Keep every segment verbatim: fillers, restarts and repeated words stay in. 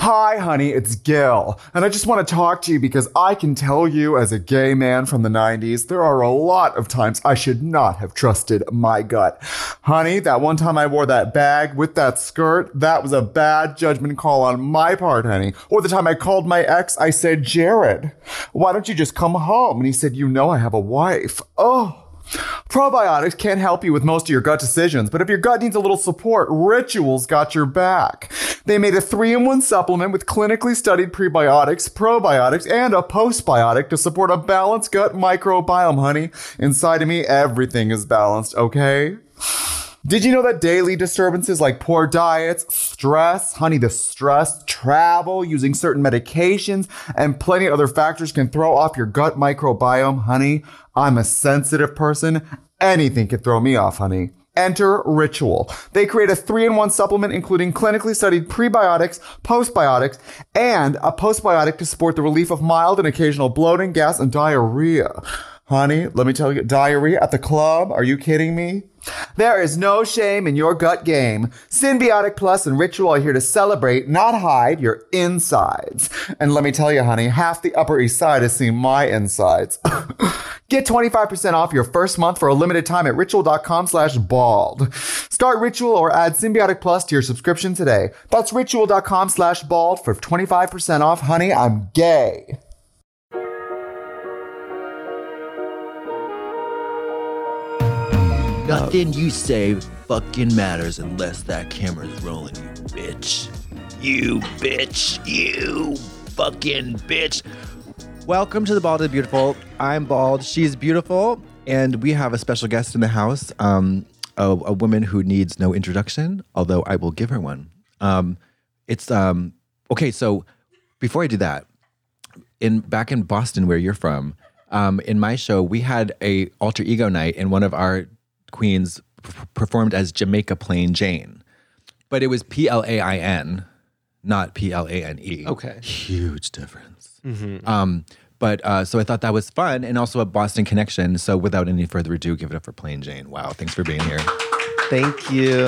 Hi, honey, it's Gil, and I just want to talk to you because I can tell you as a gay man from the nineties, there are a lot of times I should not have trusted my gut. Honey, that one time I wore that bag with that skirt, that was a bad judgment call on my part, honey. Or the time I called my ex, I said, Jared, why don't you just come home? And he said, you know I have a wife. Oh. Probiotics can't help you with most of your gut decisions, but if your gut needs a little support, Ritual's got your back. They made a three in one supplement with clinically studied prebiotics, probiotics, and a postbiotic to support a balanced gut microbiome, honey. Inside of me, everything is balanced, okay? Did you know that daily disturbances like poor diets, stress, honey, the stress, travel, using certain medications, and plenty of other factors can throw off your gut microbiome, honey? I'm a sensitive person. Anything can throw me off, honey. Enter Ritual. They create a three in one supplement including clinically studied prebiotics, postbiotics, and a postbiotic to support the relief of mild and occasional bloating, gas, and diarrhea. Honey, let me tell you, diarrhea at the club? Are you kidding me? There is no shame in your gut game. Symbiotic Plus and Ritual are here to celebrate, not hide, your insides. And let me tell you, honey, half the Upper East Side has seen my insides. Get twenty-five percent off your first month for a limited time at ritual.com slash bald. Start Ritual or add Symbiotic Plus to your subscription today. That's ritual.com slash bald for twenty-five percent off. Honey, I'm gay. Nothing you say fucking matters unless that camera's rolling, you bitch. You bitch. You fucking bitch. Welcome to the Bald and Beautiful. I'm bald. She's beautiful. And we have a special guest in the house, um, a, a woman who needs no introduction, although I will give her one. Um, it's, um, okay, so before I do that, in back in Boston, where you're from, um, in my show, we had a alter ego night, and one of our queens p- performed as Jamaica Plain Jane, but it was P L A I N, not P L A N E. Okay. Huge difference. Mm-hmm. Um, but uh, so I thought that was fun and also a Boston connection. So without any further ado, give it up for Plain Jane. Wow, thanks for being here. Thank you.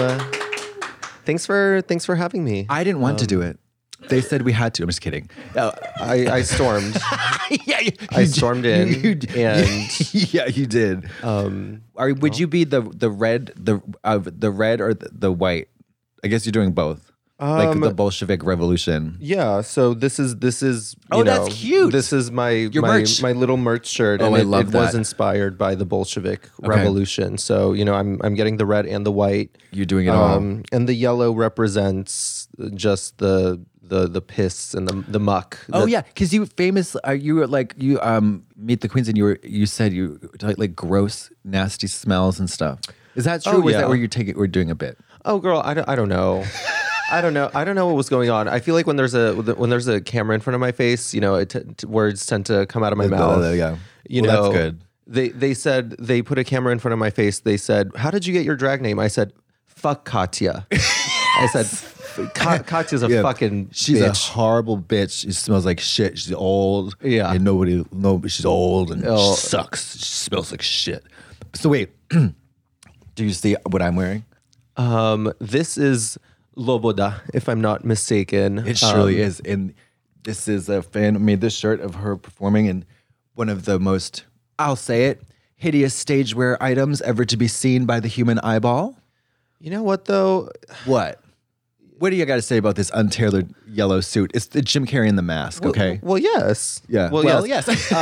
Thanks for thanks for having me. I didn't want um, to do it. They said we had to. I'm just kidding. Uh, I, I stormed. yeah, you, I you stormed did, in, you, you, and yeah, you did. Um, Are would well, you be the the red the uh, the red or the, the white? I guess you're doing both, um, like the Bolshevik Revolution. Yeah. So this is this is you oh, know, that's cute. This is my Your my, merch. my little merch shirt, oh, and I it, love it that. was inspired by the Bolshevik okay. Revolution. So you know, I'm I'm getting the red and the white. You're doing it um, all, and the yellow represents just the. The the piss and the the muck. Oh that, yeah, because you famous. Are you were like you um meet the queens and you were you said you like, like gross nasty smells and stuff. Is that true? Oh, or is yeah. that where you take it? We're doing a bit. Oh girl, I don't I don't know. I don't know. I don't know what was going on. I feel like when there's a when there's a camera in front of my face, you know, it t- t- words tend to come out of my mouth. Yeah, you well, know, that's good. They they said they put a camera in front of my face. They said, "How did you get your drag name?" I said, "Fuck Katya." I said. Ka- Katya's a yeah, fucking she's bitch. a horrible bitch. She smells like shit. She's old. Yeah. And nobody, no, she's old and oh. she sucks. She smells like shit. So wait, do you see what I'm wearing? Um, this is Loboda, if I'm not mistaken. It surely um, is. And this is a fan made this shirt of her performing in one of the most, I'll say it, hideous stage wear items ever to be seen by the human eyeball. You know what though? What? What do you got to say about this untailored yellow suit? It's the Jim Carrey in the mask, okay? Well, well yes. Yeah. Well, well yes. yes.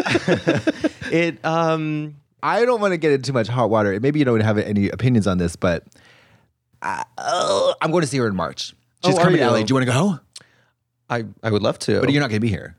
um, it. Um, I don't want to get into too much hot water. Maybe you don't have any opinions on this, but I, uh, I'm going to see her in March. She's oh, coming to you? L A. Do you want to go? I, I would love to. But you're not going to be here.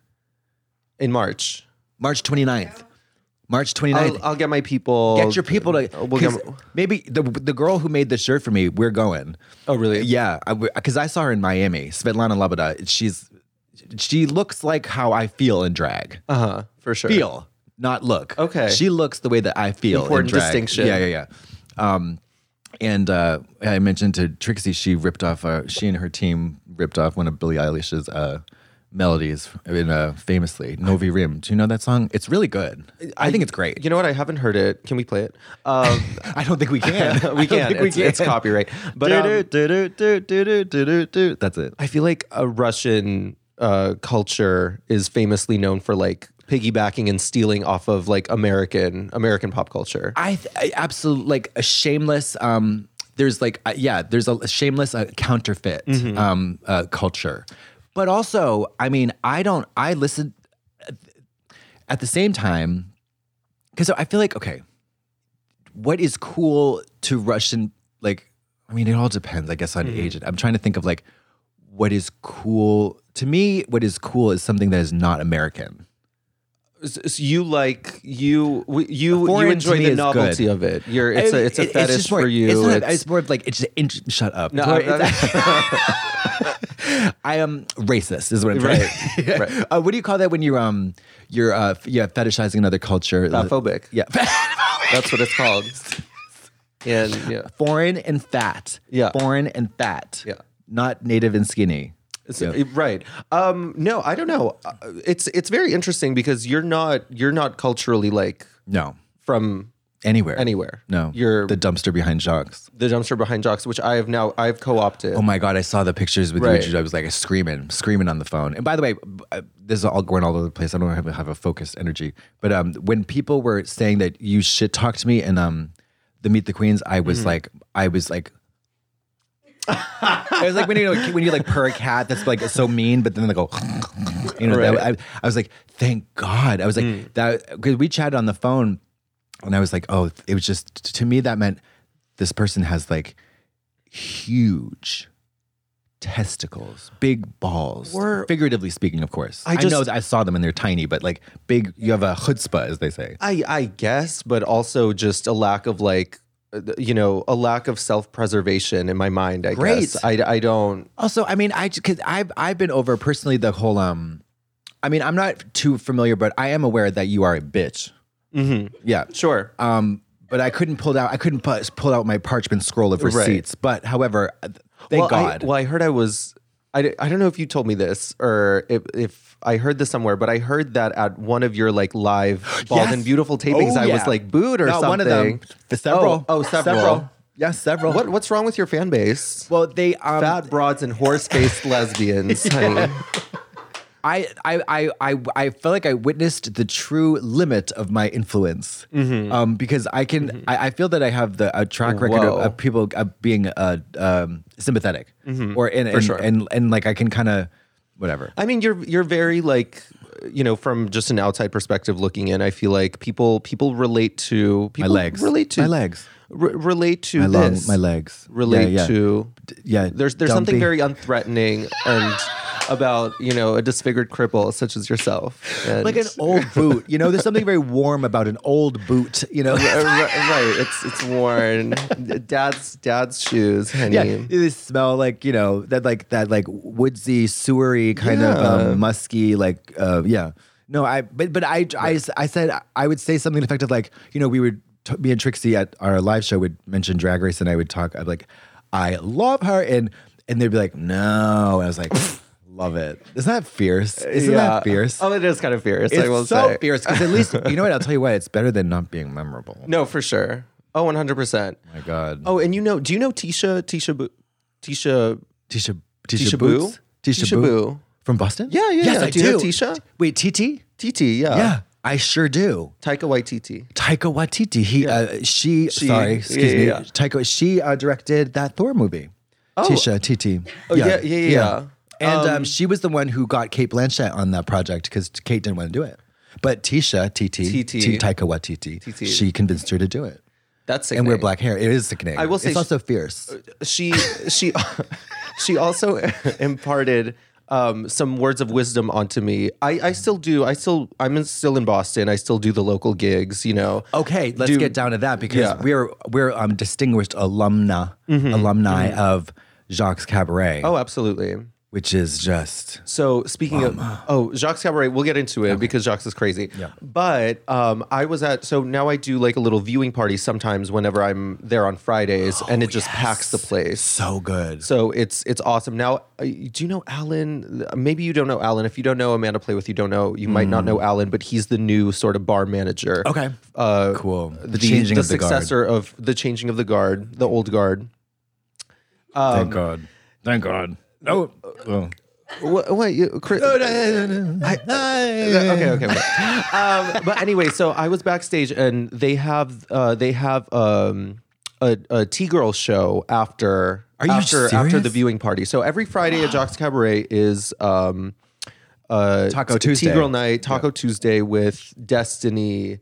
In March. March twenty-ninth. March twenty-ninth. I'll, I'll get my people. Get your people to. We'll get, maybe the the girl who made the shirt for me, we're going. Oh, really? Yeah. Because I, I saw her in Miami, Svetlana Loboda. She's She looks like how I feel in drag. Uh-huh. For sure. Feel, not look. Okay. She looks the way that I feel Important in drag. distinction. Yeah, yeah, yeah. Um, and uh, I mentioned to Trixie, she ripped off, uh, she and her team ripped off one of Billie Eilish's uh, melodies in uh, famously Novi Rim. Do you know that song? It's really good. I, I think it's great. You know what? I haven't heard it. Can we play it? Um, I don't think we can. we can. We It's, can. it's copyright. But um, that's it. I feel like a Russian uh, culture is famously known for like piggybacking and stealing off of like American American pop culture. I, I absolutely like a shameless. Um, there's like uh, yeah, there's a, a shameless uh, counterfeit Mm-hmm. um, uh, culture, but also I mean I don't I listen at the same time because I feel like okay, what is cool to Russian like I mean it all depends I guess on Mm-hmm. age. I'm trying to think of like what is cool to me. What is cool is something that is not American. So you like you you you Foreign enjoy to me the is novelty good. of it. You're it's I- a it's a it- fetish just more, for you. It's, not, It's- it's more of like it's just in, shut up. No, It's more- I'm- it's- I am racist. Is what I'm trying. Right, right. Uh, what do you call that when you're um you're uh f- yeah fetishizing another culture? Fatphobic. Yeah, That's what it's called. And yeah, foreign and fat. Yeah. foreign and fat. Yeah. not native and skinny. So, Yeah. right. Um, no, I don't know. Uh, It's it's very interesting because you're not you're not culturally like No, from anywhere, anywhere. No, You're the dumpster behind Jacques. the dumpster behind Jocks, which I have now I've co-opted. Oh my God, I saw the pictures with Right. you. I was like screaming, screaming on the phone. And by the way, uh, this is all going all over the place. I don't have, have a focused energy. But um, when people were saying that you should talk to me and um, the Meet the Queens, I was like, I was like, it was like when you know when you like purr a cat that's like so mean, but then they go, you know. Right. that- I, I was like, thank God. I was like that because we chatted on the phone, and I was like, oh, it was just to me that meant this person has like huge testicles, big balls. We're- figuratively speaking, of course. I I, just- know that I saw them and they're tiny, but like big. You have a chutzpah, as they say. I I guess, but also just a lack of like uh, you know a lack of self-preservation in my mind. I Great. guess I I don't. Also, I mean, I because I've I've been over personally the whole um, I mean, I'm not too familiar, but I am aware that you are a bitch. Mm-hmm. Yeah. Sure. Um, but I couldn't pull out I couldn't pu- pull out my parchment scroll of Right. receipts. But however, thank well, God. I, well, I heard I was. I, I don't know if you told me this or if, if I heard this somewhere, but I heard that at one of your like live Bald Yes. and Beautiful tapings, Oh, I was yeah. like booed or Not something. one of them. Several. Oh, oh, several. Yes, several. What what's wrong with your fan base? Well, they um, Fat broads and horse-faced lesbians. honey. I, I, I, I, I felt like I witnessed the true limit of my influence, Mm-hmm. um, because I can. I, I feel that I have the a track record of, Whoa. of people uh, being uh, um, sympathetic, or and and, sure. and and like I can kind of whatever. I mean, you're you're very like, you know, from just an outside perspective looking in, I feel like people people relate to My people legs, relate to my legs, re- relate to my long, this, my legs, relate Yeah, yeah. to. yeah. There's there's something dumpy. very unthreatening and about you know a disfigured cripple such as yourself, and like an old boot. You know, there's something very warm about an old boot. You know, Uh, ri- right. It's it's worn. Dad's dad's shoes, honey. yeah, they smell like you know that like that like woodsy, sewery kind Yeah. of um, musky like uh, yeah. No, I but but I, I I said I would say something effective like you know we would t- me and Trixie at our live show would mention Drag Race and I would talk I'd be like I love her and and they'd be like no and I was like love it. Isn't that fierce? Isn't Yeah. that fierce? Oh, it is kind of fierce. I will It's so say. fierce because at least you know what I'll tell you what it's better than not being memorable. No, for sure. Oh, one hundred percent. My God. Oh, and you know, do you know Tisha Tisha Boo, Tisha Tisha Tisha Tisha Boo? Boots? Tisha, Tisha Boo. Boo. From Boston? Yeah, yeah, Yes, yeah. I Do you do. know Tisha? Wait, T T? T T, yeah. Yeah, I sure do. Taika Waititi. Taika Waititi. He, uh, she, She- sorry, excuse yeah, me. yeah. Taika, she uh, directed that Thor movie. Oh. Tisha, T T. Oh, yeah, yeah, yeah. And um, Um, she was the one who got Kate Blanchett on that project because Kate didn't want to do it. But Tisha, T T, T T. T- Taika Waititi, T T. she convinced her to do it. That's And wear sickening. black hair. It is sickening. I will say it's she- also fierce. She she she also imparted um, some words of wisdom onto me. I, I still do. I still I'm in, still in Boston. I still do the local gigs. You know. Okay, let's Do- get down to that because Yeah. we're we're um, distinguished alumna alumni of Jacques Cabaret. Oh, absolutely. which is just So speaking of, oh, Jacques Cabaret, we'll get into it because Jacques is crazy. Yeah. But um, I was at, so now I do like a little viewing party sometimes whenever I'm there on Fridays, and it just packs the place. so good. So it's it's awesome. Now, uh, do you know Alan? Maybe you don't know Alan. If you don't know Amanda Play With, you don't know, you might not know Alan, but he's the new sort of bar manager. Okay. Uh, Cool. The, changing the of the guard. successor of the changing of the guard, the old guard. Thank God. Thank God. No. Oh. What? What? You, Chris, I- okay, okay. okay. Um, but anyway, so I was backstage, and they have uh, they have um, a, a T-girl show after Are you after serious? after the viewing party. So every Friday at Jacques Cabaret is um, uh, Taco Tuesday. T-girl night, Taco Tuesday with Destiny.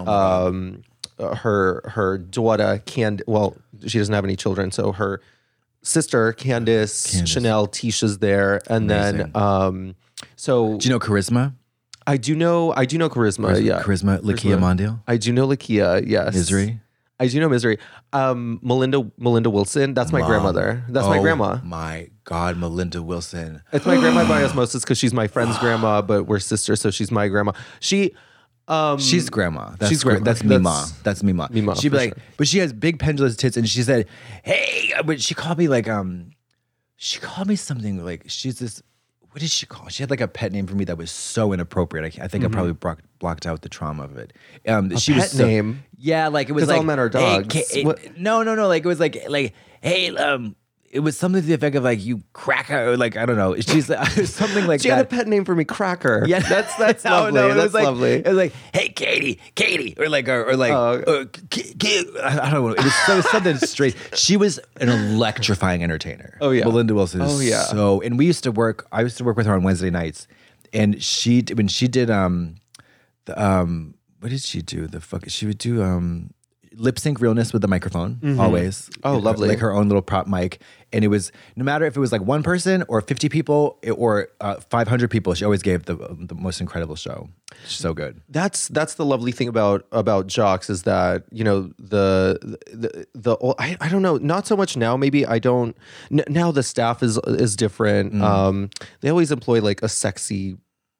um, uh, her her daughter Cand. Well, she doesn't have any children, so her sister Candice, Candice. Chanel, Tisha's there, and Amazing. then um, so Do you know Charisma? I do know I do know Charisma, Charisma, yeah, Charisma, Lakia Mondial, I do know Lakia, yes, Misery. I do know Misery. Um, Melinda Melinda Wilson, that's my Mom. grandmother. That's my Oh grandma. My God, Melinda Wilson. It's my grandma by osmosis because she's my friend's grandma, but we're sisters, so she's my grandma. She. Um, She's grandma. That's she's gra- grandma. That's That's- Mima. That's Mima. Mima, She'd be for like, sure. but she has big pendulous tits, and she said, "Hey," but she called me like, um, she called me something like she's this. What did she call? She had like a pet name for me that was so inappropriate. I, can't- I think I probably bro- blocked out the trauma of it. Um, she pet was so- name? Yeah, like it was 'Cause like all men are "Hey, dogs. Ka- it- What- no, no, no. Like it was like like hey, um. It was something to the effect of like you cracker, or like I don't know. She's like, something like She that. had a pet name for me, Cracker. Yeah, that's that's No, lovely. no, it that's was like, lovely. It was like, hey, Katie, Katie, or like, or, or like, Oh. uh, K- K- I don't know. It was, so, something straight. She was an electrifying entertainer. Oh, yeah. Melinda Wilson. Is Oh, yeah. So, and we used to work. I used to work with her on Wednesday nights, and she when she did um, the um, what did she do? The fuck, she would do um. lip sync realness with the microphone always. Oh, lovely. Like her own little prop mic. And it was no matter if it was like one person or fifty people or uh, five hundred people, she always gave the the most incredible show. She's so good. That's that's the lovely thing about about Jacques is that you know the the the I, I don't know, not so much now, maybe I don't n- now the staff is is different. Mm. Um, they always employ like a sexy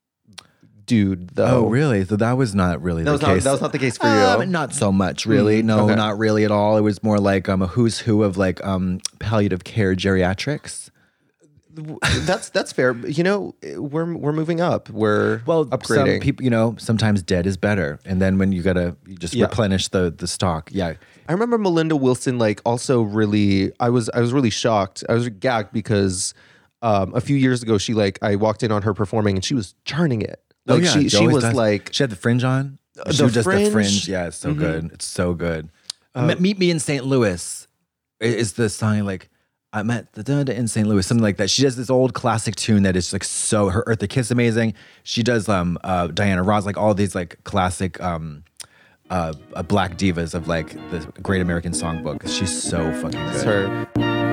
dude though. Oh, really? So that was not really That the was not case. that was not the case for you. Um, not so much, really. No, okay. not really at all. It was more like um, a who's who of like um, palliative care geriatrics. that's that's fair. You know, we're we're moving up. We're Well, upgrading. some people, you know, sometimes dead is better, and then when you gotta you just Yeah. replenish the the stock. Yeah, I remember Melinda Wilson, like, also really, I was, I was really shocked. I was gagged because um, a few years ago, she like, I walked in on her performing and she was churning it. Like, she, she she always was does. like, she had the fringe on. the she was just the fringe? fringe. Yeah, it's so good. It's so good. Me- Meet Me in Saint Louis i- is the song like I met the da- da in Saint Louis, something like that. She does this old classic tune that is like so. Her Eartha Kitt amazing. She does um uh, Diana Ross, like all these like classic um uh, uh black divas of like the Great American Songbook. She's so fucking good. it's her.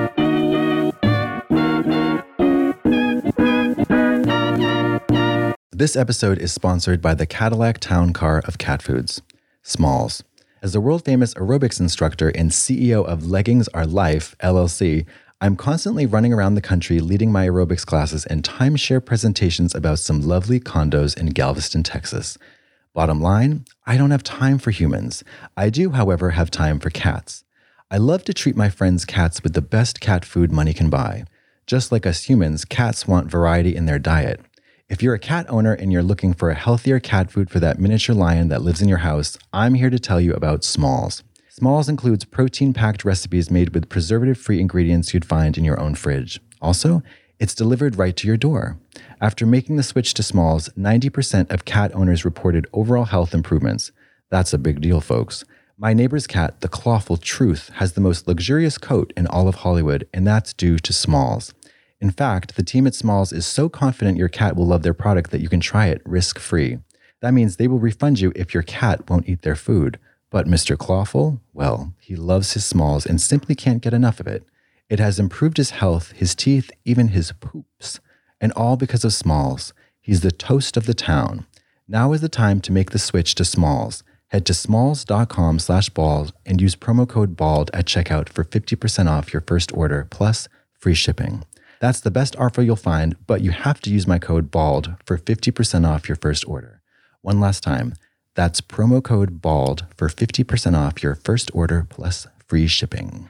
This episode is sponsored by the Cadillac Town Car of cat foods, Smalls. As the world-famous aerobics instructor and C E O of Leggings Are Life, L L C, I'm constantly running around the country leading my aerobics classes and timeshare presentations about some lovely condos in Galveston, Texas. Bottom line, I don't have time for humans. I do, however, have time for cats. I love to treat my friends' cats with the best cat food money can buy. Just like us humans, cats want variety in their diet. If you're a cat owner and you're looking for a healthier cat food for that miniature lion that lives in your house, I'm here to tell you about Smalls. Smalls includes protein-packed recipes made with preservative-free ingredients you'd find in your own fridge. Also, it's delivered right to your door. After making the switch to Smalls, ninety percent of cat owners reported overall health improvements. That's a big deal, folks. My neighbor's cat, the Clawful Truth, has the most luxurious coat in all of Hollywood, and that's due to Smalls. In fact, the team at Smalls is so confident your cat will love their product that you can try it risk-free. That means they will refund you if your cat won't eat their food. But Mister Clawful, well, he loves his Smalls and simply can't get enough of it. It has improved his health, his teeth, even his poops. And all because of Smalls. He's the toast of the town. Now is the time to make the switch to Smalls. Head to smalls.com slash bald and use promo code BALD at checkout for fifty percent off your first order plus free shipping. That's the best offer you'll find, but you have to use my code BALD for fifty percent off your first order. One last time, that's promo code BALD for fifty percent off your first order plus free shipping.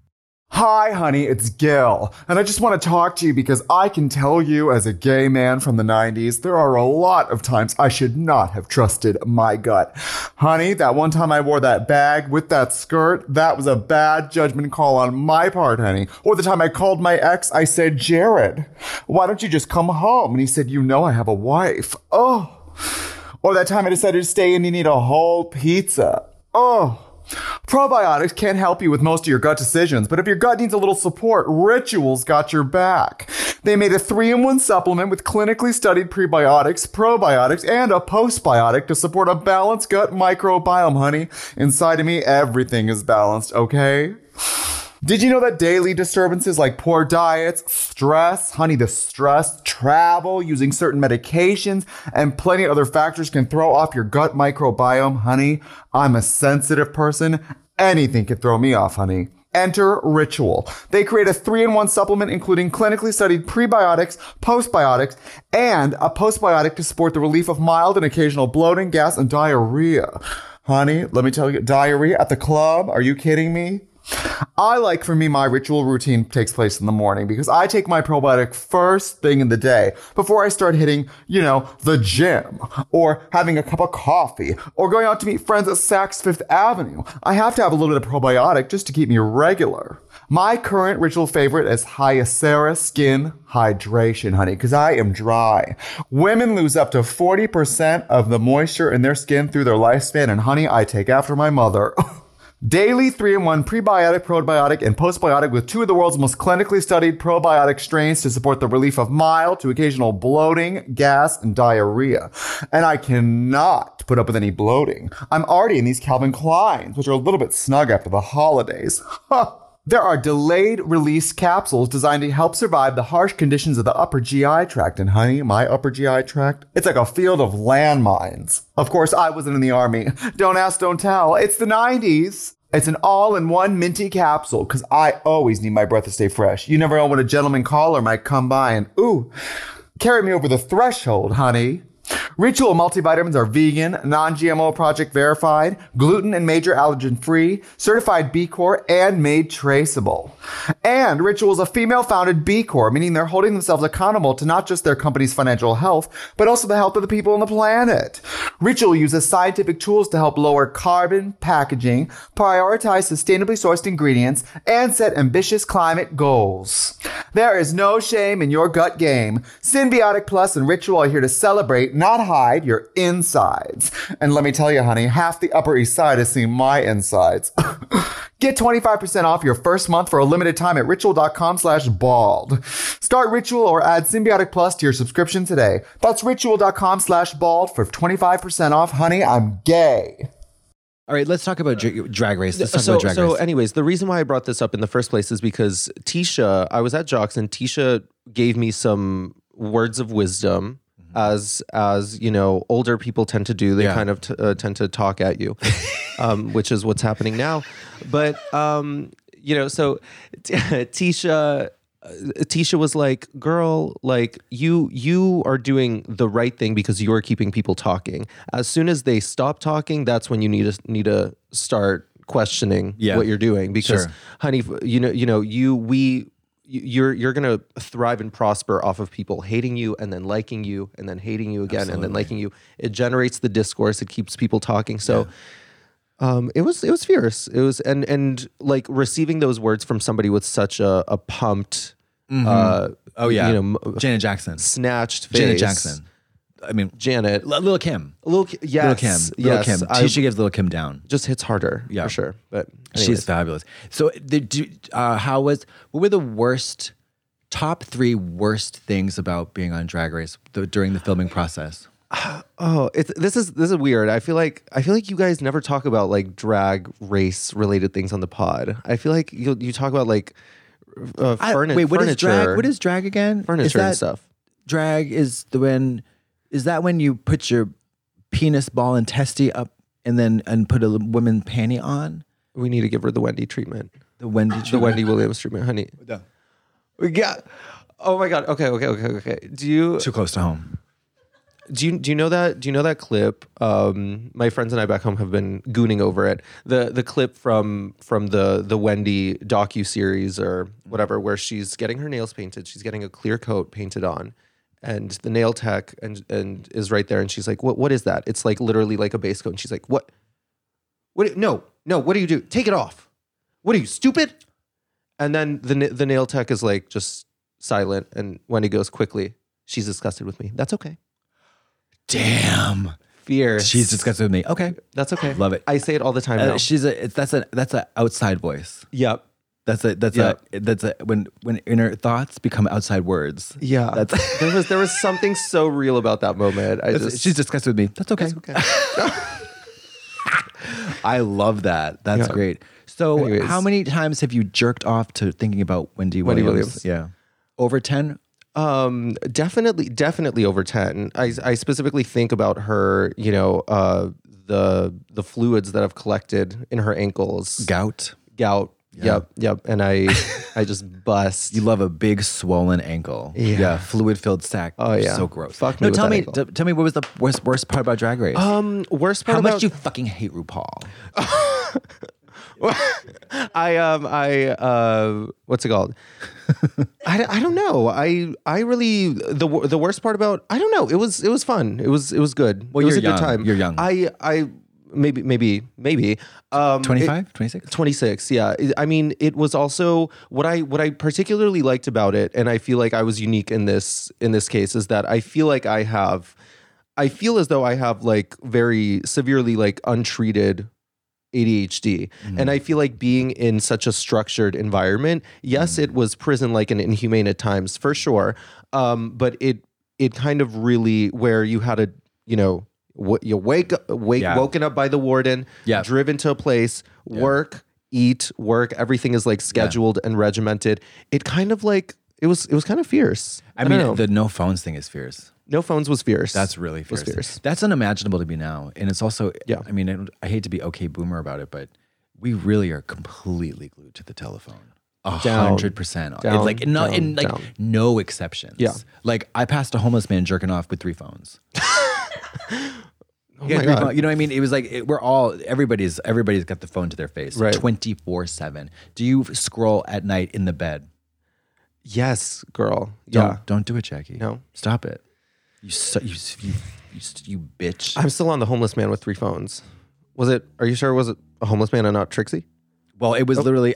Hi, honey, it's Gil, and I just want to talk to you because I can tell you as a gay man from the nineties, there are a lot of times I should not have trusted my gut. Honey, that one time I wore that bag with that skirt, that was a bad judgment call on my part, honey. Or the time I called my ex, I said, Jared, why don't you just come home? And he said, you know I have a wife. Oh. Or that time I decided to stay and you need a whole pizza. Oh. Probiotics can't help you with most of your gut decisions, but if your gut needs a little support, Ritual's got your back. They made a three in one supplement with clinically studied prebiotics, probiotics, and a postbiotic to support a balanced gut microbiome, honey. Inside of me, everything is balanced, okay? Did you know that daily disturbances like poor diets, stress, honey, the stress, travel, using certain medications, and plenty of other factors can throw off your gut microbiome, honey? I'm a sensitive person. Anything can throw me off, honey. Enter Ritual. They create a three in one supplement including clinically studied prebiotics, postbiotics, and a postbiotic to support the relief of mild and occasional bloating, gas, and diarrhea. Honey, let me tell you, diarrhea at the club? Are you kidding me? I like, for me, my Ritual routine takes place in the morning because I take my probiotic first thing in the day before I start hitting, you know, the gym or having a cup of coffee or going out to meet friends at Saks Fifth Avenue. I have to have a little bit of probiotic just to keep me regular. My current Ritual favorite is Hyacera Skin Hydration, honey, because I am dry. Women lose up to forty percent of the moisture in their skin through their lifespan, and honey, I take after my mother. Daily three in one prebiotic, probiotic, and postbiotic with two of the world's most clinically studied probiotic strains to support the relief of mild to occasional bloating, gas, and diarrhea. And I cannot put up with any bloating. I'm already in these Calvin Kleins, which are a little bit snug after the holidays. There are delayed release capsules designed to help survive the harsh conditions of the upper G I tract. And honey, my upper G I tract, it's like a field of landmines. Of course, I wasn't in the army. Don't ask, don't tell. It's the nineties. It's an all-in-one minty capsule because I always need my breath to stay fresh. You never know when a gentleman caller might come by and, ooh, carry me over the threshold, honey. Ritual multivitamins are vegan, non-G M O project verified, gluten and major allergen free, certified B Corp, and made traceable. And Ritual is a female-founded B Corp, meaning they're holding themselves accountable to not just their company's financial health, but also the health of the people on the planet. Ritual uses scientific tools to help lower carbon packaging, prioritize sustainably sourced ingredients, and set ambitious climate goals. There is no shame in your gut game. Symbiotic Plus and Ritual are here to celebrate, not hide, your insides. And let me tell you, honey, half the Upper East Side has seen my insides. Get twenty-five percent off your first month for a limited time at ritual.com slash bald. Start Ritual or add Symbiotic Plus to your subscription today. That's ritual.com slash bald for twenty-five percent off. Honey, I'm gay. All right, let's talk about dra- Drag Race. Let's talk so, about Drag so Race. anyways, the reason why I brought this up in the first place is because Tisha, I was at Jocks and Tisha gave me some words of wisdom. As as you know, older people tend to do. They Yeah. kind of t- uh, tend to talk at you, um, which is what's happening now. But um, you know, so t- Tisha, uh, Tisha was like, "Girl, like you you are doing the right thing because you are keeping people talking. As soon as they stop talking, that's when you need to need to start questioning Yeah. what you're doing. Because, Sure. honey, you know, you know, you we." You're you're gonna thrive and prosper off of people hating you and then liking you and then hating you again and then liking you. It generates the discourse. It keeps people talking. So, um, it was it was fierce. It was and and like receiving those words from somebody with such a, a pumped, uh, Oh yeah, you know, m- Janet Jackson. snatched face. Janet Jackson. I mean, Janet, L- Lil Kim. Lil Ki- yes, Lil Kim. Lil yes. Kim. I- Tisha gives Lil Kim down. just hits harder, Yeah. for sure. But She's anyways. fabulous. So, the, do, uh, how was? What were the worst, top three worst things about being on Drag Race the, during the filming process? Oh, it's this is this is weird. I feel like I feel like you guys never talk about like drag race related things on the pod. I feel like you you talk about like uh, I- furni- wait, what is furniture, drag? What is drag again? Is furniture and that- stuff. Drag is the when is that when you put your penis, ball, and testy up and then and put a l- woman panty on? We need to give her the Wendy treatment, The Wendy. the Wendy Williams treatment, honey. We got. Oh my god. Okay, okay, okay, okay. Do you Too close to home. do you do you know that do you know that clip? Um, my friends and I back home have been gooning over it. The the clip from from the the Wendy docu-series or whatever, where she's getting her nails painted. She's getting a clear coat painted on, and the nail tech and and is right there, and she's like, "What what is that?" It's like literally like a base coat, and she's like, "What? What? No, no. What do you do? Take it off. What are you, stupid?" And then the the nail tech is like just silent, and Wendy goes quickly, "She's disgusted with me. That's okay." Damn. Fierce. She's disgusted with me. Okay. That's okay. Love it. I say it all the time now. Uh, she's a it's, that's a that's a outside voice. Yep. That's a that's Yeah. a that's a when when inner thoughts become outside words. Yeah. That's there was there was something so real about that moment. I just she's disgusted with me. That's okay. That's okay. I love that. That's Yeah. great. So Anyways. how many times have you jerked off to thinking about Wendy Wendy Williams? Williams. Yeah. Over ten? Um, definitely, definitely over ten. I, I specifically think about her, you know, uh, the the fluids that have collected in her ankles, Gout. gout. Yep, yep. And I, I just bust. You love a big swollen ankle. Yeah. Fluid filled sack. Oh, yeah. So gross. Fuck me no, with tell that me ankle. t- tell me what was the worst worst part about Drag Race? um, worst part How about much do you fucking hate RuPaul? I um I uh what's it called? I, I don't know. I I really the wor- the worst part about I don't know. It was it was fun. It was it was good. Well, it was you're a good young. time. You're young. I I maybe maybe maybe um twenty-five? twenty-six? twenty-six, yeah. I mean, it was also what I what I particularly liked about it, and I feel like I was unique in this in this case, is that I feel like I have I feel as though I have like very severely like untreated A D H D. Mm-hmm. And I feel like being in such a structured environment, yes, Mm-hmm. it was prison like and inhumane at times for sure. Um, but it it kind of really where you had to, you know, w- you wake up, wake Yeah. woken up by the warden, Yeah. driven to a place, work, eat, work, everything is like scheduled and regimented. It kind of like it was it was kind of fierce. I, I, mean, don't know. the no phones thing is fierce. No phones was fierce. That's really Was fierce. fierce. That's unimaginable to me now. And it's also, Yeah. I mean, I, I hate to be okay boomer about it, but we really are completely glued to the telephone. A Down. hundred percent. It's Down, like, no, down, and like down. no exceptions. Yeah. Like I passed a homeless man jerking off with three phones. Oh He had my three God. phone- you know what I mean? It was like, it, we're all, everybody's, everybody's got the phone to their face. Right. twenty-four seven. Do you scroll at night in the bed? Yes, girl. Don't, Yeah. Don't do it, Jackie. No. Stop it. You, su- you, you, you, you bitch. I'm still on the homeless man with three phones. Was it? Are you sure? Was it a homeless man and not Trixie? Well, it was Oh. literally,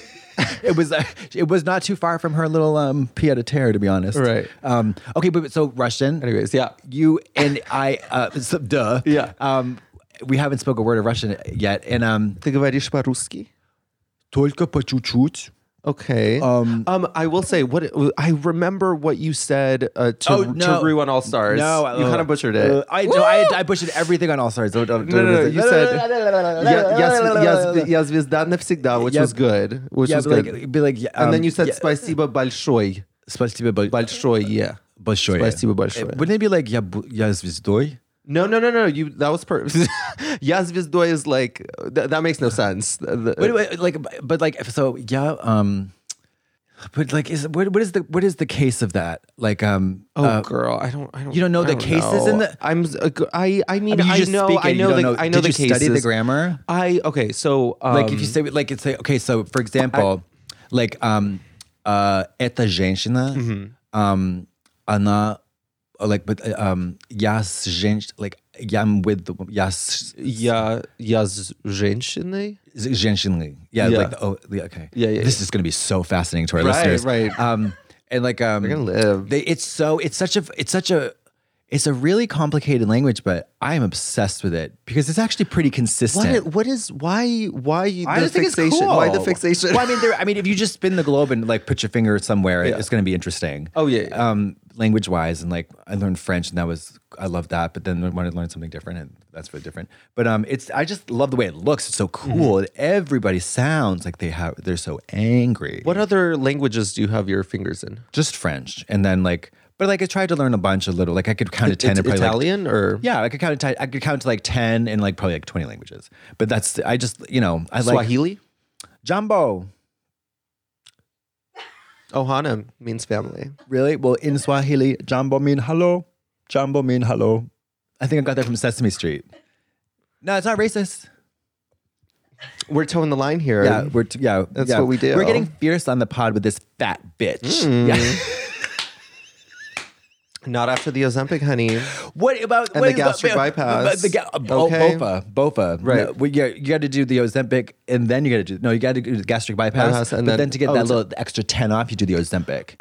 it was, uh, it was not too far from her little um, pied a terre, to be honest. Right. Um, okay, but so Russian. Anyways, yeah. You and I, uh, so, duh. Yeah. Um, we haven't spoken a word of Russian yet, and um, Ты говоришь по-русски? только по чуть-чуть. Okay. Um, Um, I will say what I remember what you said uh, to, Oh, no. to Rue on All Stars. No, you uh, kind of butchered it. Uh, I, no, I I butchered everything on All Stars. Don't, don't, no, no, no. You said "Я- я, я, я звезда навсегда," which Yeah. was good. Which yeah, was be good. like, be like, yeah, and then um, you said yeah, "Спасибо большой." Спасибо бо- Большой, yeah. большое. Спасибо большое. Wouldn't it be like я, бу- я звездой? No, no, no, no. You that was per. "Я звездой" is like th- that makes no sense. The- the- Wait, wait, like, but like, so yeah, um, but like, is what what is the what is the case of that? Like, um, Oh, uh, girl, I don't. I don't. you don't know I the cases in the- I'm. uh, I. I mean, I mean, you I just know. speak I it, you know. don't The, know- I know did the you cases. study the grammar? I okay. So um, like if you say like it's say okay, so for example, like um, uh, эта женщина, Mm-hmm. um, она, uh, like, but uh, um, я с женщ, like I'm with the я с я я с женщиной. женщиной. Yeah, Yeah. like the, oh, yeah, okay. Yeah, yeah, This is going to be so fascinating to our Right, listeners. right. Um, and like um, We're gonna live. They, it's so it's such a it's such a it's a really complicated language, but I am obsessed with it because it's actually pretty consistent. What? What is? Why? Why I the just think it's fixation? cool. Why the fixation? Well, I mean, there, I mean, if you just spin the globe and like put your finger somewhere, Yeah. it's going to be interesting. Oh, yeah, yeah. Um, language wise, and like I learned French, and that was I love that. But then I wanted to learn something different, and that's very different. But um, it's I just love the way it looks. It's so cool. Everybody sounds like they have they're so angry. What other languages do you have your fingers in? Just French, and then like, but like I tried to learn a bunch a little. Like I could count to ten. It's and probably like, Italian or yeah, I could count to I could count to like ten and like probably like twenty languages. But that's I just you know I like Swahili? Jumbo. Ohana means family. Really? Well, in Swahili, jambo mean hello. Jambo mean hello. I think I got that from Sesame Street. No, it's not racist. We're towing the line here. Yeah, we're t- yeah. That's yeah. what we do. We're getting fierce on the pod with this fat bitch. Mm. Yeah. Not after the Ozempic, honey. What about And what the is- gastric but- bypass. but the ga- bo- Okay. Bofa, Bofa. Right. No, we, yeah, you got to do the Ozempic, and then you got to do no. You got to do the gastric bypass, Bypass, and but then- then, to get oh, that it's a- little extra ten off, you do the Ozempic.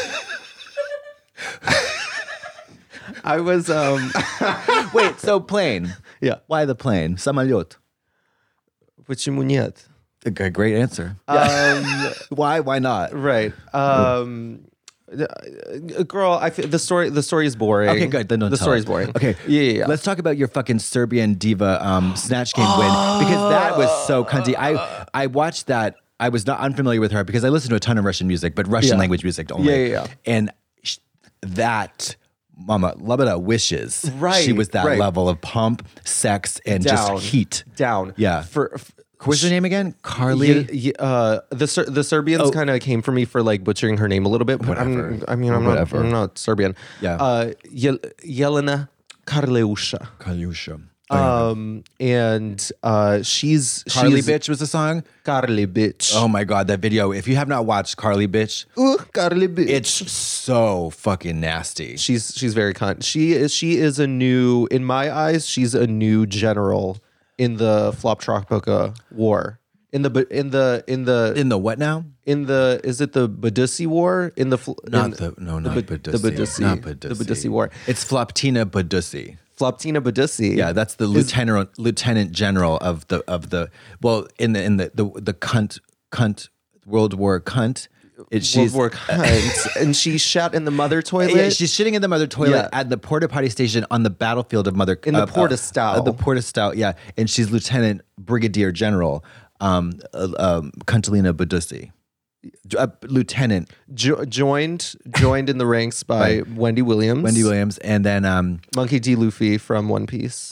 I was, um, Wait, so plane? yeah. Why the plane? Samolot. Почему Okay, great answer. Um, Why? Why not? right. Um, uh, girl, I feel the story. The story is boring. Okay, good. Then don't the tell story us. is boring. Okay, Yeah, yeah, yeah. Let's talk about your fucking Serbian diva um, snatch game win because that was so cunty. I I watched that. I was not unfamiliar with her because I listened to a ton of Russian music, but Russian Yeah. language music only. Yeah, yeah, yeah. And sh- that. Mama, Labada wishes Right, she was that right. level of pump, sex, and Down. just heat. Down. Yeah. For, for What's her name again? Carly. Yeah, yeah, uh, the Ser- the Serbians Oh. kind of came for me for like butchering her name a little bit. But Whatever. I'm, I mean, I'm not, Whatever. I'm not Serbian. Yeah. Uh, Yel- Jelena Karleusha. Kalyusha. Um, and uh, she's Carly she's, Bitch was the song. Carly bitch. Oh my God, that video. If you have not watched Carly Bitch, Ooh, Carly bitch. it's so fucking nasty. she's she's very kind. She is she is a new in my eyes. She's a new general in the Flop Tropica War. In the in the in the In the what now? in the is it the Badussi War in the fl- Not in the no, not the, Badussi. the Badussi Not the Badussi. Badussi War. It's Floptina Badussi. Floptina Badussi. Yeah, that's the lieutenant lieutenant general of the of the well in the in the the, the cunt cunt World War cunt. It, World she's War cunt, and she shat in the mother toilet. yeah, she's shitting in the mother toilet Yeah. at the porta potty station on the battlefield of Mother In the Porta Stout. Uh, the Porta Stout, yeah, and she's Lieutenant Brigadier General um, uh, um, Cuntalina Badussi, uh, Lieutenant Jo- joined joined in the ranks by Right. Wendy Williams, Wendy Williams, and then um, Monkey D. Luffy from One Piece.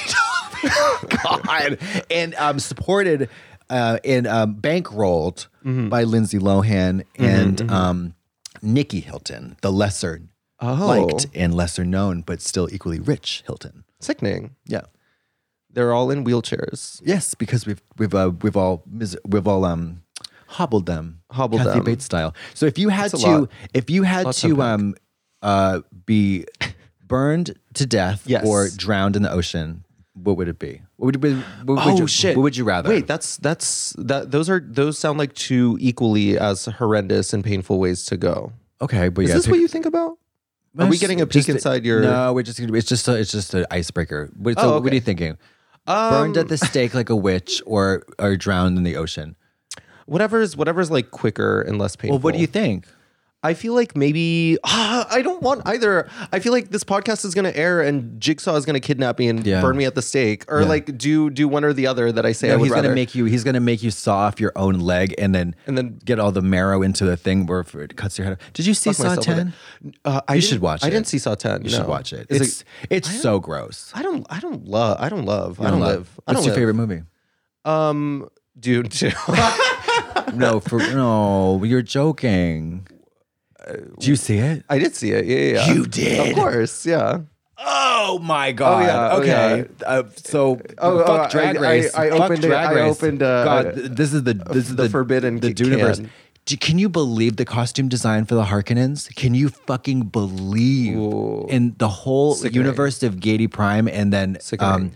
God, and um, supported uh, and um, bankrolled Mm-hmm. by Lindsay Lohan and um, Nikki Hilton, the lesser Oh. liked and lesser known, but still equally rich Hilton. Sickening. Yeah. They're all in wheelchairs. Yes, because we've we've uh, we've all mis- we've all um hobbled them, Hobbled Kathy them. Bates style. So if you had That's a to, lot. if you had Lot to to unpack. um uh be burned to death Yes. or drowned in the ocean, what would it be? What would, what would Oh you, shit! What would you rather? Wait, that's that's that. Those are those sound like two equally as horrendous and painful ways to go. okay, but Is yeah, this pick- what you think about? Are we getting a peek just inside your? No, we're just gonna. It's just a, it's just an icebreaker. What, so Oh, what okay. are you thinking? Um, Burned at the stake like a witch, or or drowned in the ocean? Whatever's whatever's like quicker and less painful. Well, what do you think? I feel like maybe ah, I don't want either. I feel like this podcast is going to air and Jigsaw is going to kidnap me and Yeah. burn me at the stake, or Yeah. like do do one or the other that I say I No, would he's rather. gonna make you. He's gonna make you saw off your own leg and then And then- get all the marrow into the thing where it cuts your head off. Did you see fuck Saw myself with ten? it. Uh, I You didn't- should watch I it. didn't see Saw ten. You no. should watch it. Is It's it's so gross. I don't. I don't love. I don't love. I You don't love- live. I What's don't your live. favorite movie? Um, Dune two. No, for no, you're joking. Did you see it? I did see it. Yeah, yeah, yeah. You did? Of course. Yeah. Oh my god! yeah, oh, okay, uh, so Oh, fuck oh, Drag I- Race. I- I Fuck opened it- Drag I Race. opened, uh, God, th- this is the this is the the, forbidden the can. Duniverse. Do- Can you believe the costume design for the Harkonnens? Can you fucking believe Ooh. in the whole Sickening. universe of Gady Prime and then Sickening. um,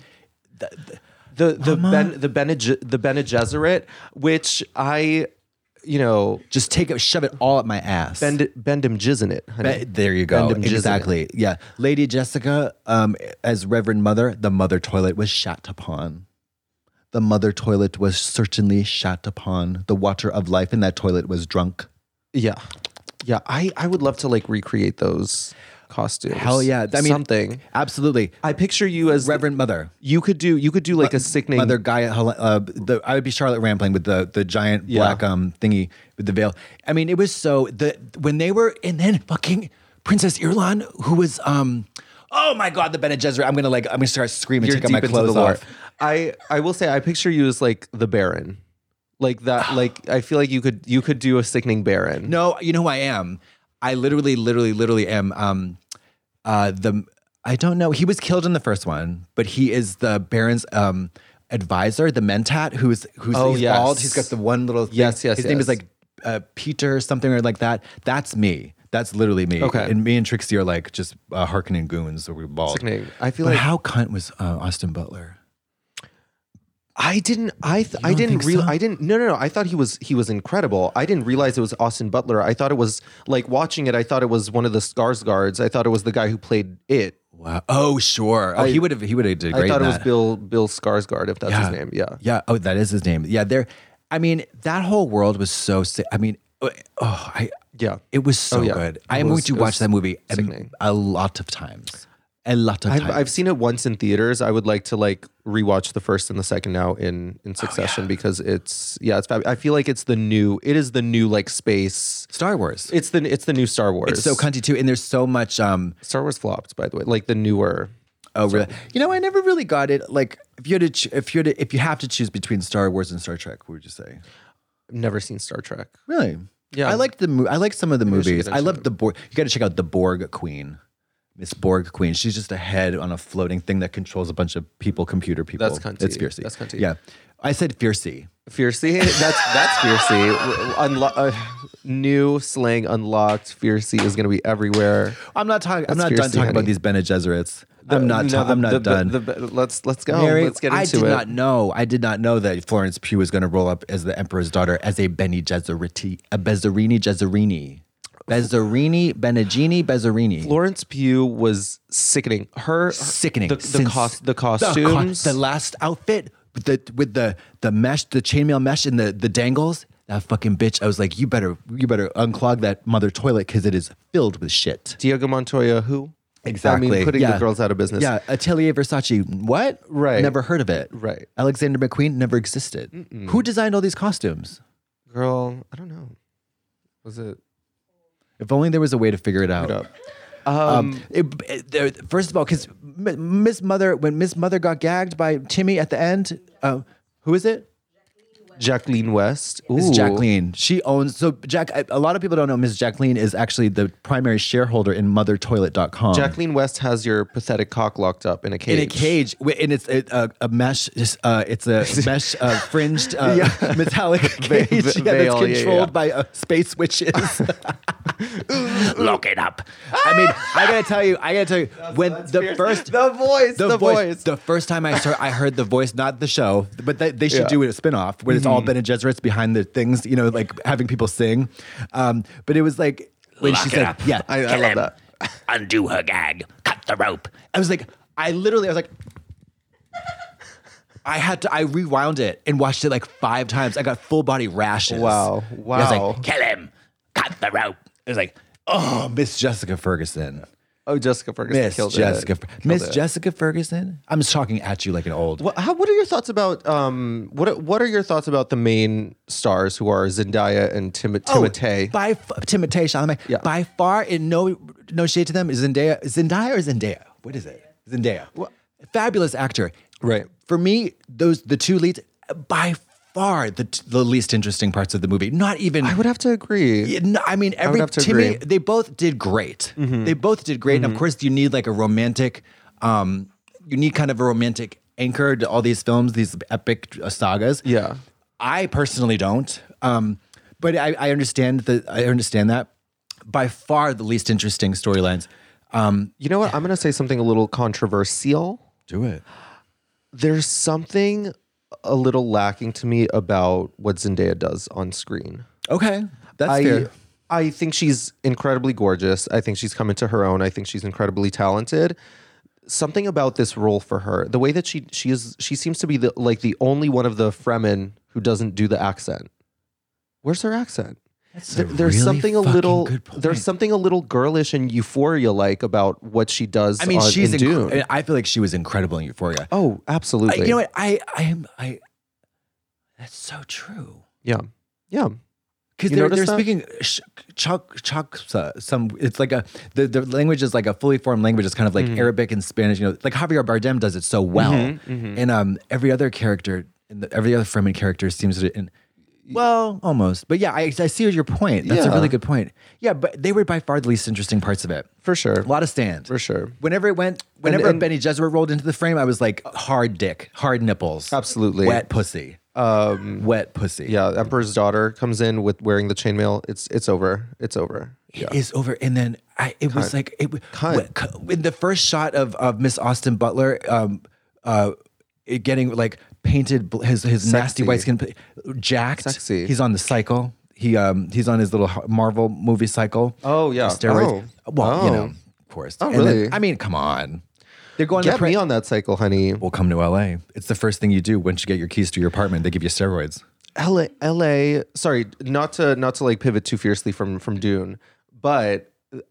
The the Mama. ben the Bene Ge- the Bene Gesserit, which I, you know, just take it, shove it all up my ass. bend bend him jizz in it. honey. Be- there you go. Bend him jizz in it. Exactly. Yeah. Lady Jessica, um, as Reverend Mother, the mother toilet was shat upon. The mother toilet was certainly shat upon. The water of life in that toilet was drunk. Yeah, yeah. I I would love to like recreate those costumes. Hell yeah. I mean, something. Absolutely. I picture you as Reverend Mother. You could do you could do like a sickening. Mother Gaia, uh, the, I would be Charlotte Rampling with the the giant Yeah. black um thingy with the veil. I mean, it was so the when they were and then fucking Princess Irulan, who was um oh my god, the Bene Gesserit. I'm gonna like I'm gonna start screaming, You're take deep out my into clothes the lore. off. I I will say I picture you as like the Baron, Like that. Like I feel like you could you could do a sickening Baron. No, you know who I am. I literally, literally, literally am. Um, uh, the I don't know. He was killed in the first one, but he is the Baron's um advisor, the Mentat, who's who's Oh, he's yes. bald. He's got the one little thing. Yes, yes, His name yes. is like uh, Peter or something or like that. That's me. That's literally me. Okay. And me and Trixie are like just uh, hearkening goons, so we're bald. Sickening. I feel But like how cunt was uh, Austin Butler? I didn't. I th- I don't didn't think real. so? I didn't. No, no, no. I thought he was. He was incredible. I didn't realize it was Austin Butler. I thought it was like watching it. I thought it was one of the Skarsgårds. I thought it was the guy who played it. Wow. Oh, sure. Oh, I- he would have. He would have did great. I thought in it was that. Bill Bill Skarsgård, if that's his name. Yeah. Yeah. Oh, that is his name. Yeah. There. I mean, that whole world was so sick. I mean, oh, I. Yeah. It was so Oh, yeah. good. It I am going was- to it watch was that movie a, sickening. a lot of times. A lot of I've, times. I've seen it once in theaters. I would like to like rewatch the first and the second now in Oh, in succession because it's yeah it's fab- I feel like it's the new it is the new like space. Star Wars. It's the it's the new Star Wars. It's so cunty too, and there's so much. Um, Star Wars flopped, by the way. Like the newer. oh, really? You know, I never really got it. Like, if you had to, ch- if you had to, if you have to choose between Star Wars and Star Trek, what would you say? I've never seen Star Trek. Really? Yeah. I liked the. Mo- I liked some of the Maybe we should movies. get I into loved it. the Borg. You got to check out the Borg Queen, Miss Borg Queen. She's just a head on a floating thing that controls a bunch of people, computer people. That's cunty. It's fiercey. That's cunty. Yeah, I said fiercey. Fiercey? That's that's fiercey. Unlo- uh, new slang unlocked. Fiercey is going to be everywhere. I'm not talking. I'm That's not done fiercey, talking about honey. these Bene Gesserits. I'm not. No, ta- the- I'm not the- done. the- the- let's let's go. Mary, let's get into I did it. not know. I did not know that Florence Pugh was going to roll up as the Emperor's daughter as a Bene Gesserit, a Bezzarini Gesserini, Bezzarini, Benegini, Bezzarini. Florence Pugh was sickening. Her Sickening. The, the, Since- cost, the The, co- costumes. the last outfit with the with the the mesh, the chainmail mesh, and the the dangles. That fucking bitch. I was like, you better you better unclog that mother toilet because it is filled with shit. Diego Montoya, who? Exactly. I mean, putting Yeah. the girls out of business. Yeah, Atelier Versace. What? Right. Never heard of it. Right. Alexander McQueen never existed. Who designed all these costumes? Girl, I don't know. Was it? If only there was a way to figure it out. Up? Um, it, it- there- first of all, because Miss Mother, when Miss Mother got gagged by Timmy at the end, uh, who is it? Jacqueline West. It's Ooh. Jacqueline. She owns. So Jack. A lot of people don't know Miss Jacqueline is actually the primary shareholder in mother toilet dot com. Jacqueline West has your pathetic cock locked up in a cage. In a cage, wi- and it's a, a, a mesh. Uh, it's a mesh uh, fringed uh, metallic cage ve- yeah, veil, that's yeah, controlled yeah. by uh, space witches. Look it up. I mean, I gotta tell you, I gotta tell you, when the first The voice. The, voice. the first time I saw, I heard the voice, not the show, but they, they should Yeah. do a spinoff where it's all Bene Gesserits behind the things, you know, like having people sing. Um, but it was like when she Lock it said, up. "Yeah, I, I Kill love him. that. Undo her gag. Cut the rope. I was like, I literally, I was like, I had to, I rewound it and watched it like five times. I got full body rashes. Wow. I was Wow. like, Kill him. Cut the rope. it was like, oh, Miss Jessica Ferguson. Oh, Jessica Ferguson Miss killed Jessica, it. Fer- Killed Miss it. Jessica Ferguson. I'm just talking at you like an old. What, how, what are your thoughts about um? What are- What are your thoughts about the main stars who are Zendaya and Tim- Timothée? Oh, by f- Timothée Chalamet. Yeah. By far, in no no shade to them, is Zendaya Zendaya or Zendaya? What is it? Zendaya. Fabulous actor. Right. For me, those the two leads by far the the least interesting parts of the movie. Not even. I would have to agree. Yeah, no, I mean, every have to Timmy, agree. they both did great. They both did great, and of course, you need like a romantic, um, you need kind of a romantic anchor to all these films, these epic uh, sagas. Yeah. I personally don't, um, but I, I understand that. I understand that. By far, the least interesting storylines. Um, You know what? I'm going to say something a little controversial. Do it. There's something a little lacking to me about what Zendaya does on screen. Okay, that's I fair. I think she's incredibly gorgeous. I think she's come into her own. I think she's incredibly talented. Something about this role for her, the way that she she is, she seems to be the like the only one of the Fremen who doesn't do the accent. Where's her accent? That's There- a there's really something a fucking little good point. there's something a little girlish and euphoria like about what she does. I mean, on, she's. in inc- Dune. I feel like she was incredible in Euphoria. Oh, I, absolutely. you know what? I. I am. I. That's so true. Yeah, yeah. Because You they're, notice they're that? speaking sh- chok choksa. Some it's like a the, the language is like a fully formed language. It's kind of like Mm-hmm. Arabic and Spanish. You know, like Javier Bardem does it so well, Mm-hmm, and um every other character, and the, every other Fremen character seems to. And Well, almost. But yeah, I, I see your point. That's Yeah. a really good point. Yeah, but they were by far the least interesting parts of it. For sure. A lot of stand. For sure. Whenever it went, whenever and- Benny Jesuit rolled into the frame, I was like, hard dick, hard nipples. Absolutely. Wet pussy. Um, Wet pussy. Yeah, Emperor's Daughter comes in with wearing the chainmail. It's it's over. It's over. Yeah. It is over. And then I, it was like, it, Cunt. w- in the first shot of, of Miss Austin Butler, um, uh, it getting like painted, bl- his, his nasty Sexy. white skin, jacked. Sexy. He's on the cycle. He um he's on his little Marvel movie cycle. Oh, yeah. Steroids. Oh. Well, you Oh. know, of course. Oh, And then- really? I mean, come on. They're going Get to pre- me on that cycle, honey. We'll come to L A. It's the first thing you do once you get your keys to your apartment. They give you steroids. L A, L A. Sorry, not to not to like pivot too fiercely from from Dune, but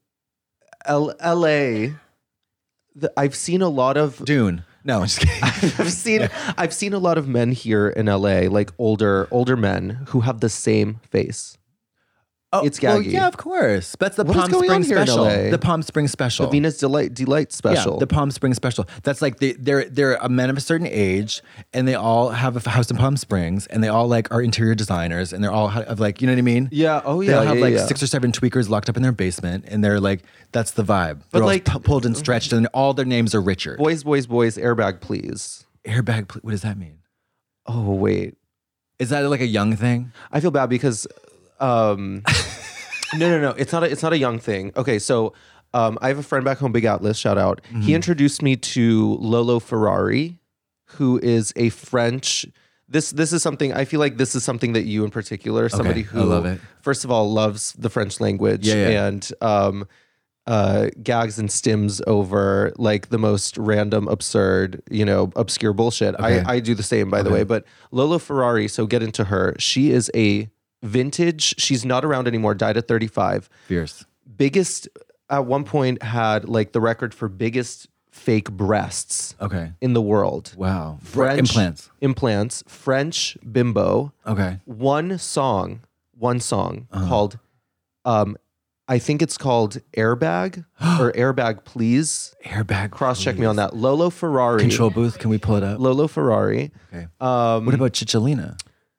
L, LA. The, I've seen a lot of Dune. No, I'm just kidding. I've seen I've seen a lot of men here in L A, like older older men who have the same face. Oh, It's well, gaggy. yeah, of course. That's the What is Palm going on Springs here in special. L A? The Palm Springs special. The Venus Delight Delight special. Yeah, the Palm Springs special. That's like they, they're they're a men of a certain age, and they all have a house in Palm Springs, and they all like are interior designers, and they're all have like you know what I mean? Yeah, oh, They yeah, all have yeah, like yeah. six or seven tweakers locked up in their basement, and they're like that's the vibe. But they're like- all p- pulled and stretched, and all their names are Richard. boys, boys, boys. Airbag, please. Airbag. pl- What does that mean? Oh wait, Is that like a young thing? I feel bad because, um, no, no, no. It's not. A, it's not a young thing. Okay, so um, I have a friend back home, Big Atlas. Shout out. He introduced me to Lolo Ferrari, who is a French. This this is something I feel like this is something that you in particular, somebody I who love it. first of all loves the French language Yeah, yeah. and um, uh, gags and stims over like the most random, absurd, you know, obscure bullshit. Okay. I I do the same, by the way. But Lolo Ferrari, so get into her. She is a vintage. She's not around anymore. Died at thirty-five. Fierce. Biggest at one point had like the record for biggest fake breasts Okay. in the world. Wow. French Implants. Implants. French bimbo. Okay. One song. One song Uh-huh. called. Um, I think it's called Airbag or Airbag Please. Airbag. Cross check me on that. Lolo Ferrari. Control booth. Can we pull it up? Lolo Ferrari. Okay. Um, What about Cicciolina?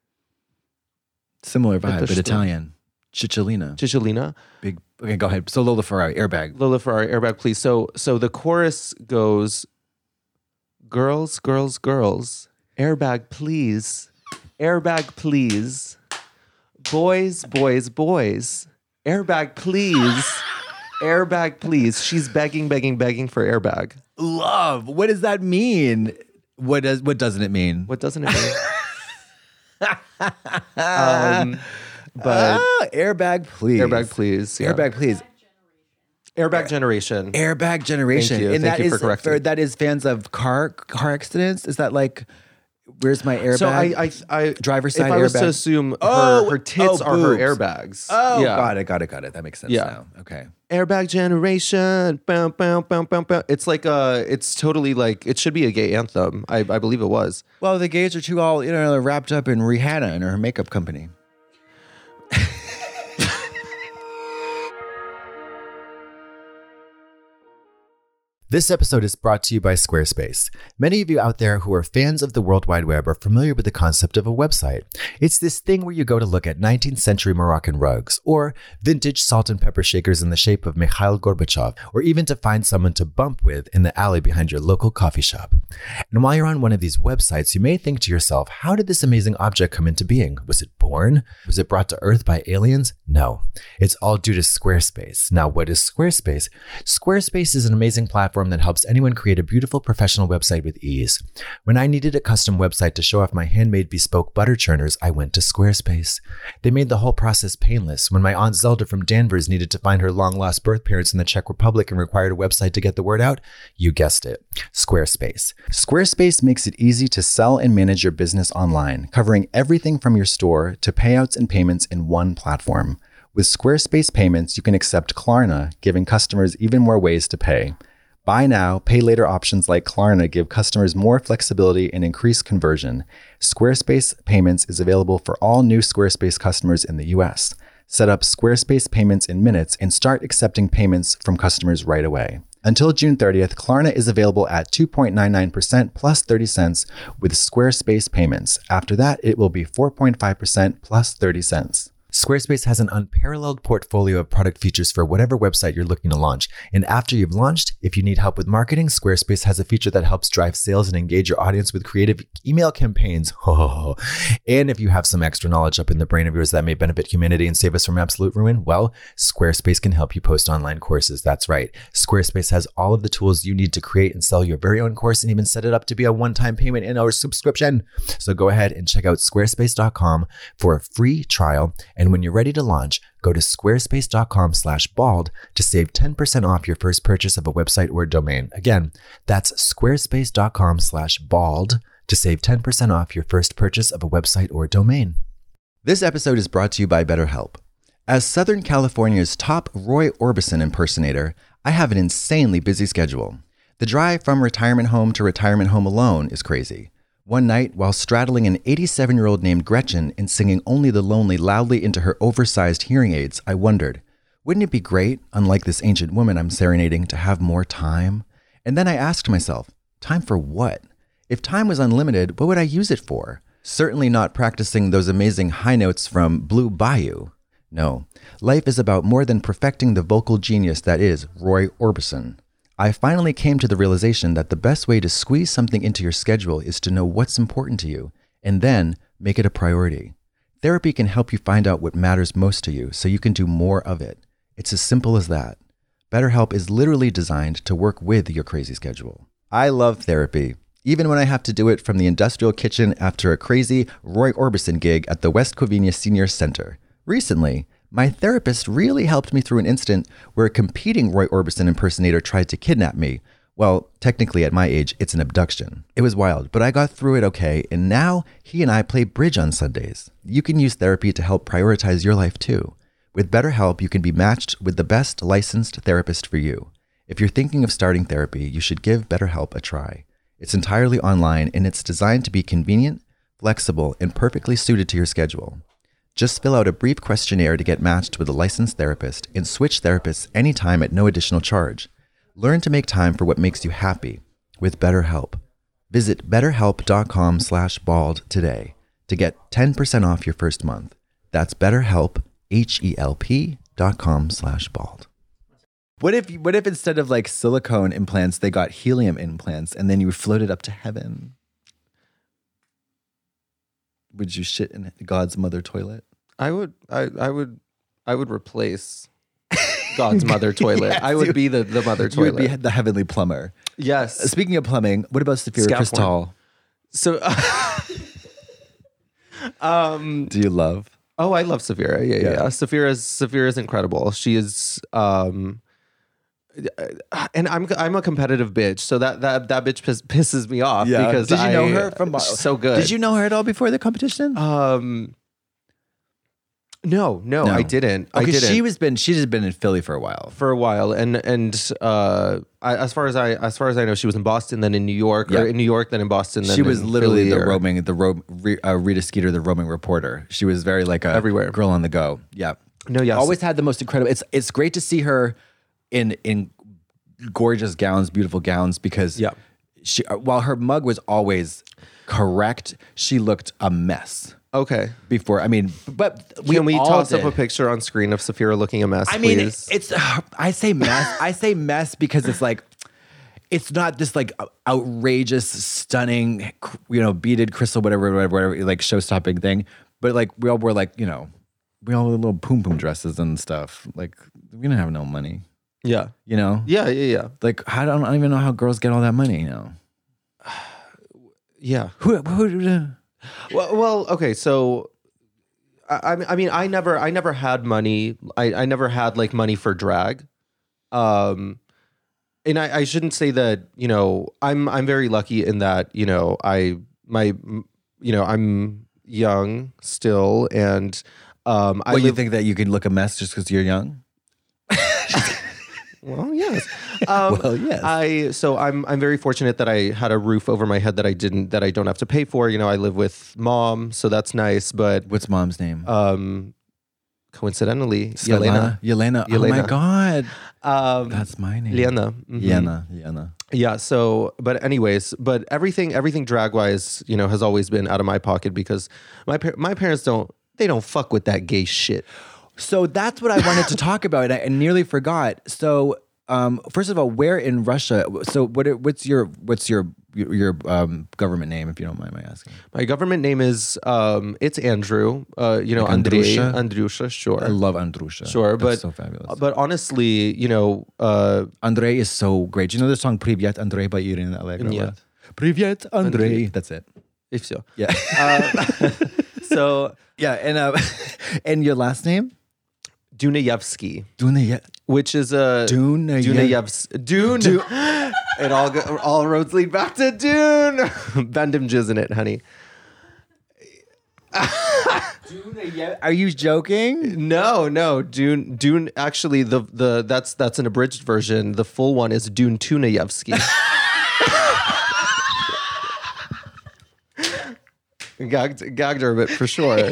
Similar vibe, there's but still- Italian. Cicciolina. Cicciolina? Big. Okay, go ahead. So Lola Ferrari, Airbag. Lola Ferrari, Airbag Please. So so the chorus goes, girls, girls, girls, airbag please, airbag please, boys, boys, boys, airbag please, airbag please. She's begging, begging, begging for airbag. Love. What does that mean? What does what doesn't it mean? What doesn't it mean? um, but Ah, airbag, please. airbag please. Yeah. Airbag, please. Airbag generation. Airbag generation. Thank you. And Thank that you for is correcting. that is fans of car car accidents. Is that like, where's my airbag? So I, I, I Driver's If side I was to airbag. assume her, Oh, her tits oh, are her boobs. airbags. oh, yeah. got it, got it, got it. That makes sense Yeah. now. Okay. Airbag generation. Bow, bow, bow, bow, bow. It's like a. It's totally like it should be a gay anthem. I, I believe it was. Well, the gays are too all you know wrapped up in Rihanna and her makeup company. This episode is brought to you by Squarespace. Many of you out there who are fans of the World Wide Web are familiar with the concept of a website. It's this thing where you go to look at nineteenth century Moroccan rugs, or vintage salt and pepper shakers in the shape of Mikhail Gorbachev, or even to find someone to bump with in the alley behind your local coffee shop. And while you're on one of these websites, you may think to yourself, how did this amazing object come into being? Was it born? Was it brought to Earth by aliens? No. It's all due to Squarespace. Now, what is Squarespace? Squarespace is an amazing platform that helps anyone create a beautiful professional website with ease. When I needed a custom website to show off my handmade bespoke butter churners, I went to Squarespace. They made the whole process painless. When my Aunt Zelda from Danvers needed to find her long-lost birth parents in the Czech Republic and required a website to get the word out, you guessed it, Squarespace. Squarespace makes it easy to sell and manage your business online, covering everything from your store to payouts and payments in one platform. With Squarespace Payments, you can accept Klarna, giving customers even more ways to pay. Buy now, pay later options like Klarna give customers more flexibility and increase conversion. Squarespace Payments is available for all new Squarespace customers in the U S. Set up Squarespace Payments in minutes and start accepting payments from customers right away. Until June thirtieth, Klarna is available at two point nine nine percent plus thirty cents with Squarespace payments. After that, it will be four point five percent plus thirty cents. Squarespace has an unparalleled portfolio of product features for whatever website you're looking to launch. And after you've launched, if you need help with marketing, Squarespace has a feature that helps drive sales and engage your audience with creative email campaigns. Oh. And if you have some extra knowledge up in the brain of yours that may benefit humanity and save us from absolute ruin, well, Squarespace can help you post online courses. That's right. Squarespace has all of the tools you need to create and sell your very own course and even set it up to be a one-time payment in our subscription. So go ahead and check out squarespace dot com for a free trial. And when you're ready to launch, go to squarespace dot com slash bald to save ten percent off your first purchase of a website or domain. Again, that's squarespace dot com slash bald to save ten percent off your first purchase of a website or domain. This episode is brought to you by BetterHelp. As Southern California's top Roy Orbison impersonator, I have an insanely busy schedule. The drive from retirement home to retirement home alone is crazy. One night, while straddling an eighty-seven-year-old named Gretchen and singing Only the Lonely loudly into her oversized hearing aids, I wondered, wouldn't it be great, unlike this ancient woman I'm serenading, to have more time? And then I asked myself, time for what? If time was unlimited, what would I use it for? Certainly not practicing those amazing high notes from Blue Bayou. No, life is about more than perfecting the vocal genius that is Roy Orbison. I finally came to the realization that the best way to squeeze something into your schedule is to know what's important to you, and then make it a priority. Therapy can help you find out what matters most to you so you can do more of it. It's as simple as that. BetterHelp is literally designed to work with your crazy schedule. I love therapy, even when I have to do it from the industrial kitchen after a crazy Roy Orbison gig at the West Covina Senior Center. Recently, my therapist really helped me through an incident where a competing Roy Orbison impersonator tried to kidnap me. Well, technically at my age, it's an abduction. It was wild, but I got through it okay, and now he and I play bridge on Sundays. You can use therapy to help prioritize your life too. With BetterHelp, you can be matched with the best licensed therapist for you. If you're thinking of starting therapy, you should give BetterHelp a try. It's entirely online, and it's designed to be convenient, flexible, and perfectly suited to your schedule. Just fill out a brief questionnaire to get matched with a licensed therapist and switch therapists anytime at no additional charge. Learn to make time for what makes you happy with BetterHelp. Visit betterhelp.com slash bald today to get ten percent off your first month. That's BetterHelp, H-E-L-P dot com slash bald. What if what if instead of like silicone implants, they got helium implants and then you floated up to heaven? Would you shit in God's mother toilet? I would. I, I would. I would replace God's mother toilet. Yes, I would you- be the, the mother You toilet. would be the heavenly plumber. yes. Uh, Speaking of plumbing, what about Saphira Scalp Cristal? So. um. Do you love? Oh, I love Saphira. Yeah, yeah. Yeah. yeah. Saphira's Saphira's incredible. She is. Um. And I'm I'm a competitive bitch, so that that that bitch piss, pisses me off because Did you know I- her from she's so good? Did you know her at all before the competition? Um. No, no, No. I didn't. I Okay, didn't. she was been she's been in Philly for a while. for a while, and and uh, I, as far as I as far as I know, she was in Boston, then in New York, Yeah. or in New York, then in Boston. Then She was in literally Philly, the or- roaming, the ro- re, uh, Rita Skeeter, the roaming reporter. She was very like a Everywhere. girl on the go. Yeah, No, yes. always had the most incredible. It's it's great to see her in in gorgeous gowns, beautiful gowns, because Yeah. she uh, while her mug was always correct, she looked a mess Okay. before. I mean, but we Can we all toss did. up a picture on screen of Saphira looking a mess? I mean, please? it's I say mess. I say mess because it's like it's not this like outrageous, stunning, you know, beaded crystal, whatever, whatever, whatever, like show-stopping thing. But like we all were like, you know, we all wore little poom poom dresses and stuff. Like we didn't have no money, yeah, you know. yeah, yeah, yeah, Like I don't, I don't even know how girls get all that money. You know, yeah. who, who, Well, well, okay, so. I, I mean, I never, I never had money. I, I never had like money for drag, um, and I, I shouldn't say that. You know, I'm, I'm very lucky in that. You know, I, my, you know, I'm young still, and um, I What, you live, think that you can look a mess just because you're young? Well, yes. Um, Well, yes. I so I'm I'm very fortunate that I had a roof over my head that I didn't that I don't have to pay for. You know, I live with mom, so that's nice. But What's mom's name? um, coincidentally, Yelena. Yelena. Yelena. Oh my Yelena. God. Um, That's my name. Liana. Mhm. Liana. Liana. Yeah. So, but anyways, but everything, everything drag wise, you know, has always been out of my pocket because my par- my parents don't, they don't fuck with that gay shit. So that's what I wanted to talk about, and I, I nearly forgot. So, um, first of all, where in Russia? So, what? What's your what's your your, your um, government name, if you don't mind my asking? My government name is um, it's Andrew. Uh, you know, Like Andrei, Andrusha? Andrusha. Sure. I love Andrusha. Sure, That's but so fabulous. but honestly, you know, uh, Andrei is so great. Do you know the song "Привет, Andrei" by Irina Allegro? Нет. Привет, Andrei. That's it. if so. Yeah, Uh, so yeah, and uh, and your last name? Dunayevsky, Dunayev. which is a Dunayev. Dunayevs Dune. It all go, all roads lead back to Dune. Bend him jizz in it, honey. Are you joking? No, no, Dune. Dune. Actually, the the that's that's an abridged version. The full one is Dune Tunayevsky. gagged, gagged her a bit for sure.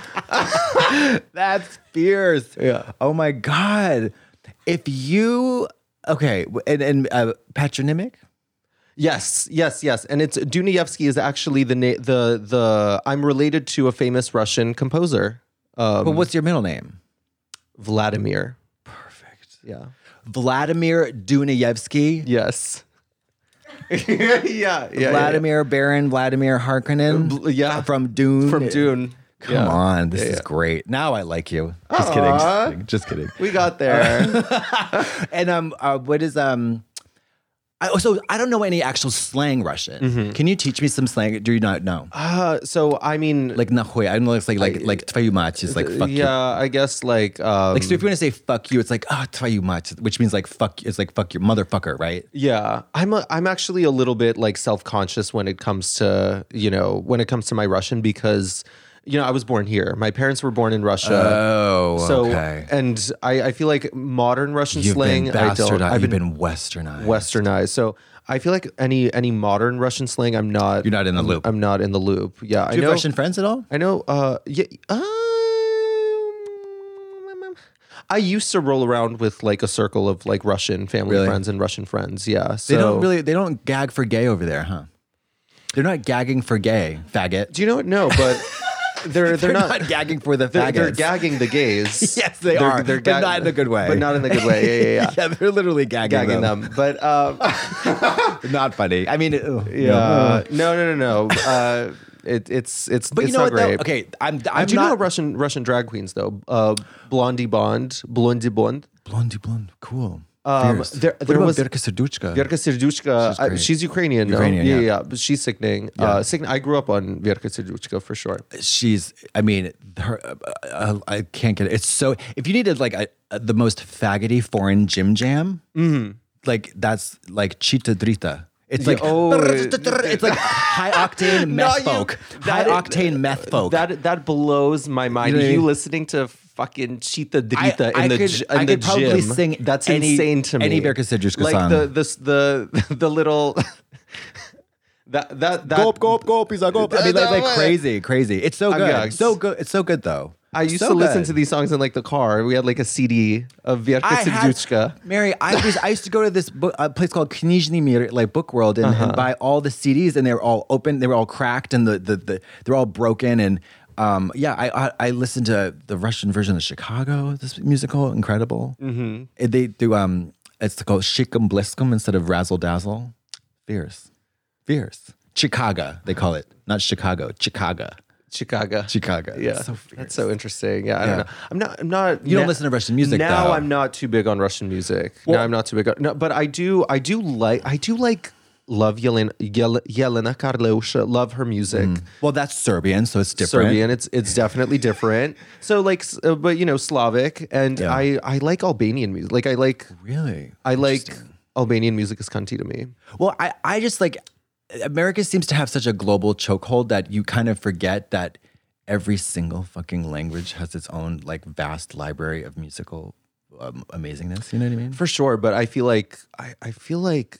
That's fierce. Yeah. Oh my God. If you okay, and and uh, patronymic. Yes, yes, yes. And it's Dunayevsky is actually the na- the the I'm related to a famous Russian composer, um, But what's your middle name? Vladimir. Perfect. Yeah. Vladimir Dunayevsky. Yes. yeah, yeah, yeah. Vladimir Baron Vladimir Harkonnen. Bl- yeah. From Dune. From Dune. Come Yeah. on, this Yeah, is yeah. great. Now I like you. Just kidding. Just kidding. Just kidding. We got there. And um, uh, what is um? I, so I don't know any actual slang Russian. Mm-hmm. Can you teach me some slang? Do you not know? uh, so I mean, Like nahoy. I don't know. It's like like like твою мать is like fuck you. yeah, I guess like um, Like so, if you want to say fuck you, it's like ah oh, твою мать, which means like fuck. It's like fuck your motherfucker, right? yeah, I'm a, I'm actually a little bit like self-conscious when it comes to, you know, when it comes to my Russian because, you know, I was born here. My parents were born in Russia. Oh, so, okay. and I, I feel like modern Russian You've slang, been I don't. bastardized. I've You've been been westernized. westernized. So I feel like any any modern Russian slang, I'm not. You're not in the I'm- loop. I'm not in the loop. Yeah, I Do you know. have Russian friends at all? I know. Uh, yeah. Um, I used to roll around with like a circle of like Russian family Really? friends and Russian friends. Yeah. So They don't really. They don't gag for gay over there, huh? They're not gagging for gay, faggot. Do you know what? No, but they're they're, They're not. not, gagging for the They're, faggots. they're gagging the gays. Yes, they They're- are. They're but not in a good way. But not in the good way. Yeah, yeah, yeah. yeah, they're literally gagging, Gagging them. them. But um, Not funny. I mean, ugh, yeah. No, no, no, no. Uh, it, it's it's But it's you know not what? Though? great. Okay, I'm. I I'm do know not Russian Russian drag queens though. Uh, Blondie Bond, Blondie Bond. blondie blonde. Cool. Um, Fierce. there- what there about was- Verka Serduchka? Verka Serduchka, She's uh, great. she's Ukrainian, no? Ukrainian, yeah, yeah. yeah, but she's sickening. Uh, sickening. I grew up on Verka Serduchka for sure. She's. I mean, her. Uh, uh, I can't get it. It's so. If you needed like a, a, the most faggoty foreign gym jam, like that's like Chita Drita. It's like Yeah, oh, it's like high octane No, meth you- folk. High that- octane meth folk. That that blows my mind. You know what I You mean? listening to fucking Chita Drita in the could, gy- I in the could probably gym? sing That's any, insane to me. Any Verka Serduchka like song. the this the the little that that that Gop, gop, gop, he's a gop. I mean, like, like That- crazy, crazy. It's so I'm good. gagged. So good. It's so good, though. I used So to listen good. to these songs in like the car. We had like a C D of Verka I had- Serduchka. Mary, I was I used to go to this book, a place called Knizhny Mir, like Book World, and, Uh-huh. and buy all the C Ds, and they were all open, they were all cracked, and the the, the they're all broken, and um, yeah, I, I I listened to the Russian version of Chicago, this musical, incredible. Mm-hmm. They do um, it's called Shikum Bliskum instead of Razzle Dazzle, fierce, fierce. Chicago, they call it, not Chicago, Chicago, Chicago. Chicago. Yeah, It's so that's fierce. so interesting. Yeah, I Yeah. don't know. I'm not. I'm not. You don't na- listen to Russian music, now. though. I'm not too big on Russian music. no, I'm not too big on. No, but I do. I do like. I do like. Love Yelena, Yel- Yelena Karlausha. Love her music. Well, that's Serbian, so it's different. Serbian. It's it's definitely different. So like, s- uh, but you know, Slavic, and Yeah. I I like Albanian music. Like I like Really? I like Albanian music is cunty to me. Well, I, I just like America seems to have such a global chokehold that you kind of forget that every single fucking language has its own like vast library of musical um, amazingness. You know what I mean? For sure, but I feel like I, I feel like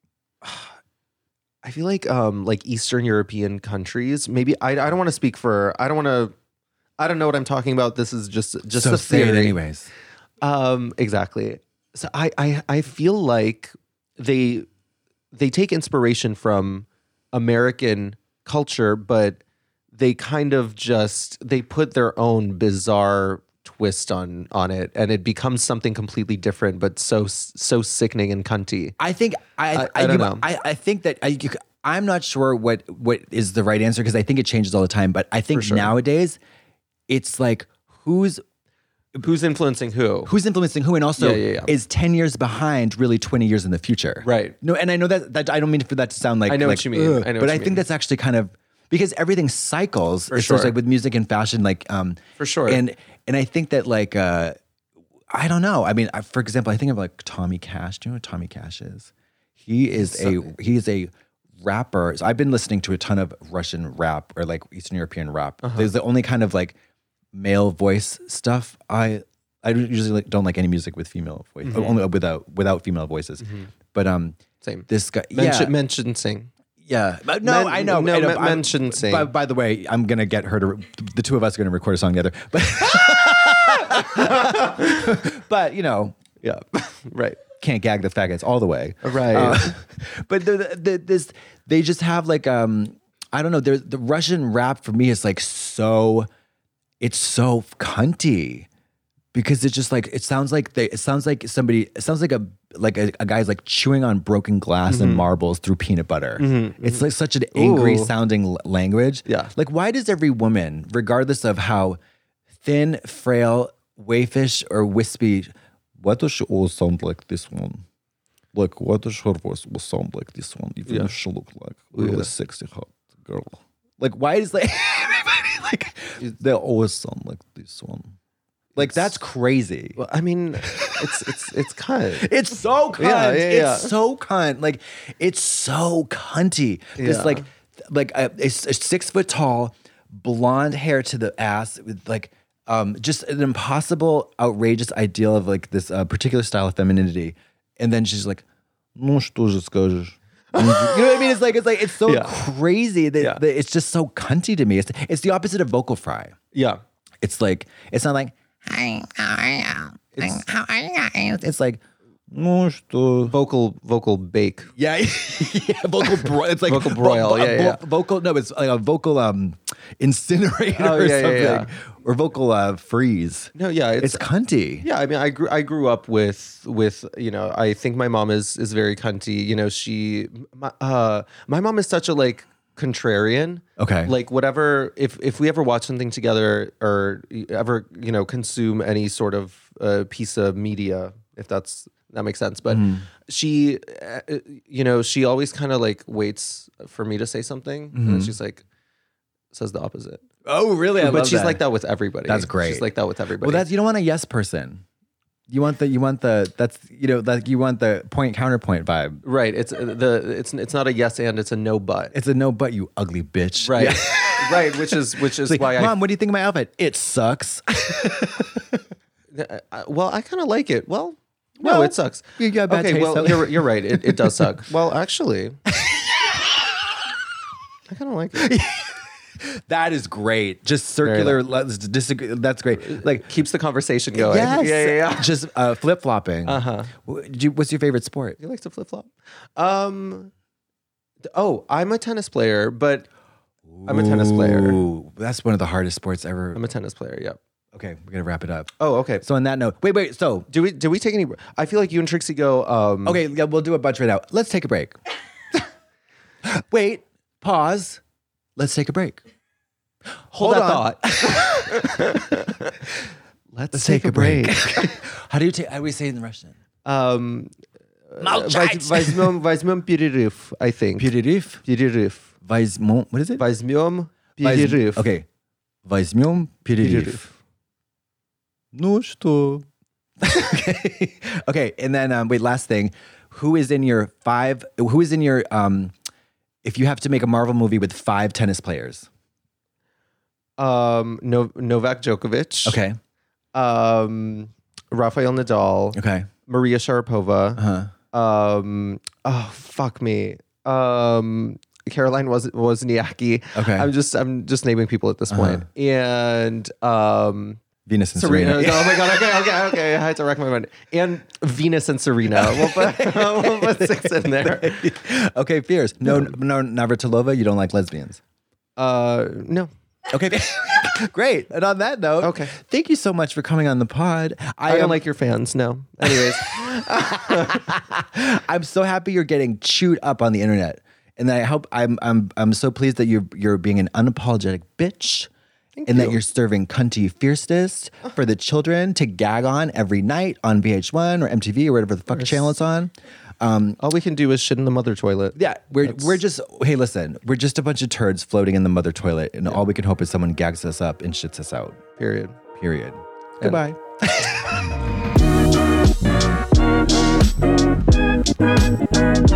I feel like um like Eastern European countries. Maybe I, I don't want to speak for I don't want to I don't know what I'm talking about. This is just just so a say it theory. anyways. Um exactly. So I, I I feel like they they take inspiration from American culture, but they kind of just they put their own bizarre twist on on it, and it becomes something completely different, but so so sickening and cunty. I think I I- I, I don't you- know. I, I think that I, you, I'm not sure what what is the right answer because I think it changes all the time. But I think sure. nowadays it's like who's Who's influencing who? who's influencing who, and also Yeah, yeah, yeah. is ten years behind really twenty years in the future. Right. No, and I know that that I don't mean for that to sound like I know like, what you mean. ugh, I know but what I you think mean. that's actually kind of because everything cycles. For sure. like with music and fashion, like um For sure. And and I think that like uh I don't know. I mean, I, for example, I think of like Tommy Cash. Do you know what Tommy Cash is? He is a he is a rapper. So I've been listening to a ton of Russian rap or like Eastern European rap. Uh-huh. There's the only kind of like male voice stuff. I I usually like, don't like any music with female voice, Mm-hmm. only without without female voices. But um, Same. this guy, Mention, yeah, mention sing. yeah. But no, Men- I know. no, I know, men- I'm- mention sing. By, by the way, I'm gonna get her to. The two of us are gonna record a song together. But but you know, Yeah. Right. can't gag the faggots all the way. Right. Uh, but the, the, the, this, they just have like, um, I don't know. There's the Russian rap for me is like so, it's so cunty because it's just like, it sounds like they, it sounds like somebody, it sounds like a, like a, a guy's like chewing on broken glass and marbles through peanut butter. It's like such an angry Ooh. sounding l- language. Yeah. Like why does every woman, regardless of how thin, frail, waifish or wispy, why does she all sound like this one? Like, why does her voice will sound like this one? Even Yeah. if she look like really Yeah. sexy hot girl. Like, why is like everybody like they always sound like this one? Like that's crazy. Well, I mean, it's it's it's kind of It's so cunt. Yeah, yeah, yeah. It's so cunt. Like it's so cunty. This Yeah. like like a, a s- a six foot tall, blonde hair to the ass with like um just an impossible, outrageous ideal of like this uh, particular style of femininity, and then she's like, "Ну что же скажешь?" You know what I mean? It's like it's like it's so Yeah. crazy that, Yeah. that it's just so cunty to me. It's it's the opposite of vocal fry. yeah. It's like it's not like It's, it's like "Ну что." Vocal vocal bake. Yeah, yeah, vocal bro- it's like Vocal broil, vo- vo- yeah, yeah. vocal. No, it's like a vocal um incinerator Oh, or yeah, yeah, something, yeah. or vocal uh, freeze. No, yeah, It's, it's, cunty. yeah. I mean, I grew I grew up with with you know. I think my mom is is very cunty. You know, she my, uh my mom is such a like contrarian. Okay. Like whatever, if if we ever watch something together or ever you know consume any sort of uh, piece of media, if that's that makes sense. But Mm-hmm. she, uh, you know, she always kind of like waits for me to say something, and then she's like says the opposite. Oh, really? I but love she's that. like that with everybody. That's great. She's like that with everybody. Well, that's you don't want a yes person. You want the you want the that's you know like you want the point counterpoint vibe. right. It's uh, the it's it's not a yes and it's a no but. It's a no, but you ugly bitch. Right. Yeah. Right. Which is which is It's like, why Mom, what do you think of my outfit? It sucks. I I- well I kind of like it. Well, no, Well, it sucks. you got bad okay. taste, Well, so- you're you're right. It it does suck. Well, actually, I kind of like it. That is great. Just circular. Let's disagree. That's great. Like Keeps the conversation going. yes, Yeah, yeah, yeah. Just uh, flip flopping. Uh Uh-huh. huh. What's your favorite sport? He likes to flip flop. Um. th- Oh, I'm a tennis player, but I'm a tennis player. Ooh, that's one of the hardest sports ever. I'm a tennis player. Yep. Okay, we're gonna wrap it up. Oh, okay. So on that note, wait, wait. So Do we do we take any? I feel like you and Trixie go. Um, okay, yeah, we'll do a bunch right now. Let's take a break. Wait, pause. Let's take a break. Hold, Hold that on. thought. Let's, Let's take, a break. How do you take? How do we say it in Russian? um, Молчать! возьмем возьмем перерыв. I think. Перерыв. Перерыв. Возьмем. What is it? Возьмем Возь- перерыв. Okay. Возьмем перерыв. Перерыв. Ну что? okay. Okay, and then um, wait, last thing. Who is in your five? Who is in your um? If you have to make a Marvel movie with five tennis players, Um, no, Novak Djokovic. okay, Um, Rafael Nadal. okay, Maria Sharapova. uh-huh. Um, oh fuck me. Um, Caroline was Wozniacki. Okay. I'm just I'm just naming people at this Uh-huh. point. And um, Venus and Serena. Serena. Oh my God. Okay, okay, okay. I had to wreck my mind. And Venus and Serena. We'll put, we'll put six in there. Okay, Fierce. No, no, Navratilova, you don't like lesbians. Uh, no. Okay, great. And on that note, Okay. thank you so much for coming on the pod. I, don't am- like your fans. No. Anyways. I'm so happy you're getting chewed up on the internet, and I hope I'm I'm I'm so pleased that you're you're being an unapologetic bitch, and you. that you're serving cunty fierceness for the children to gag on every night on V H one or M T V or whatever the fuck channel it's on. Um, All we can do is shit in the mother toilet. yeah, we're That's- we're just hey listen, we're just a bunch of turds floating in the mother toilet, and all we can hope is someone gags us up and shits us out. Period. Period. Goodbye. Thank you.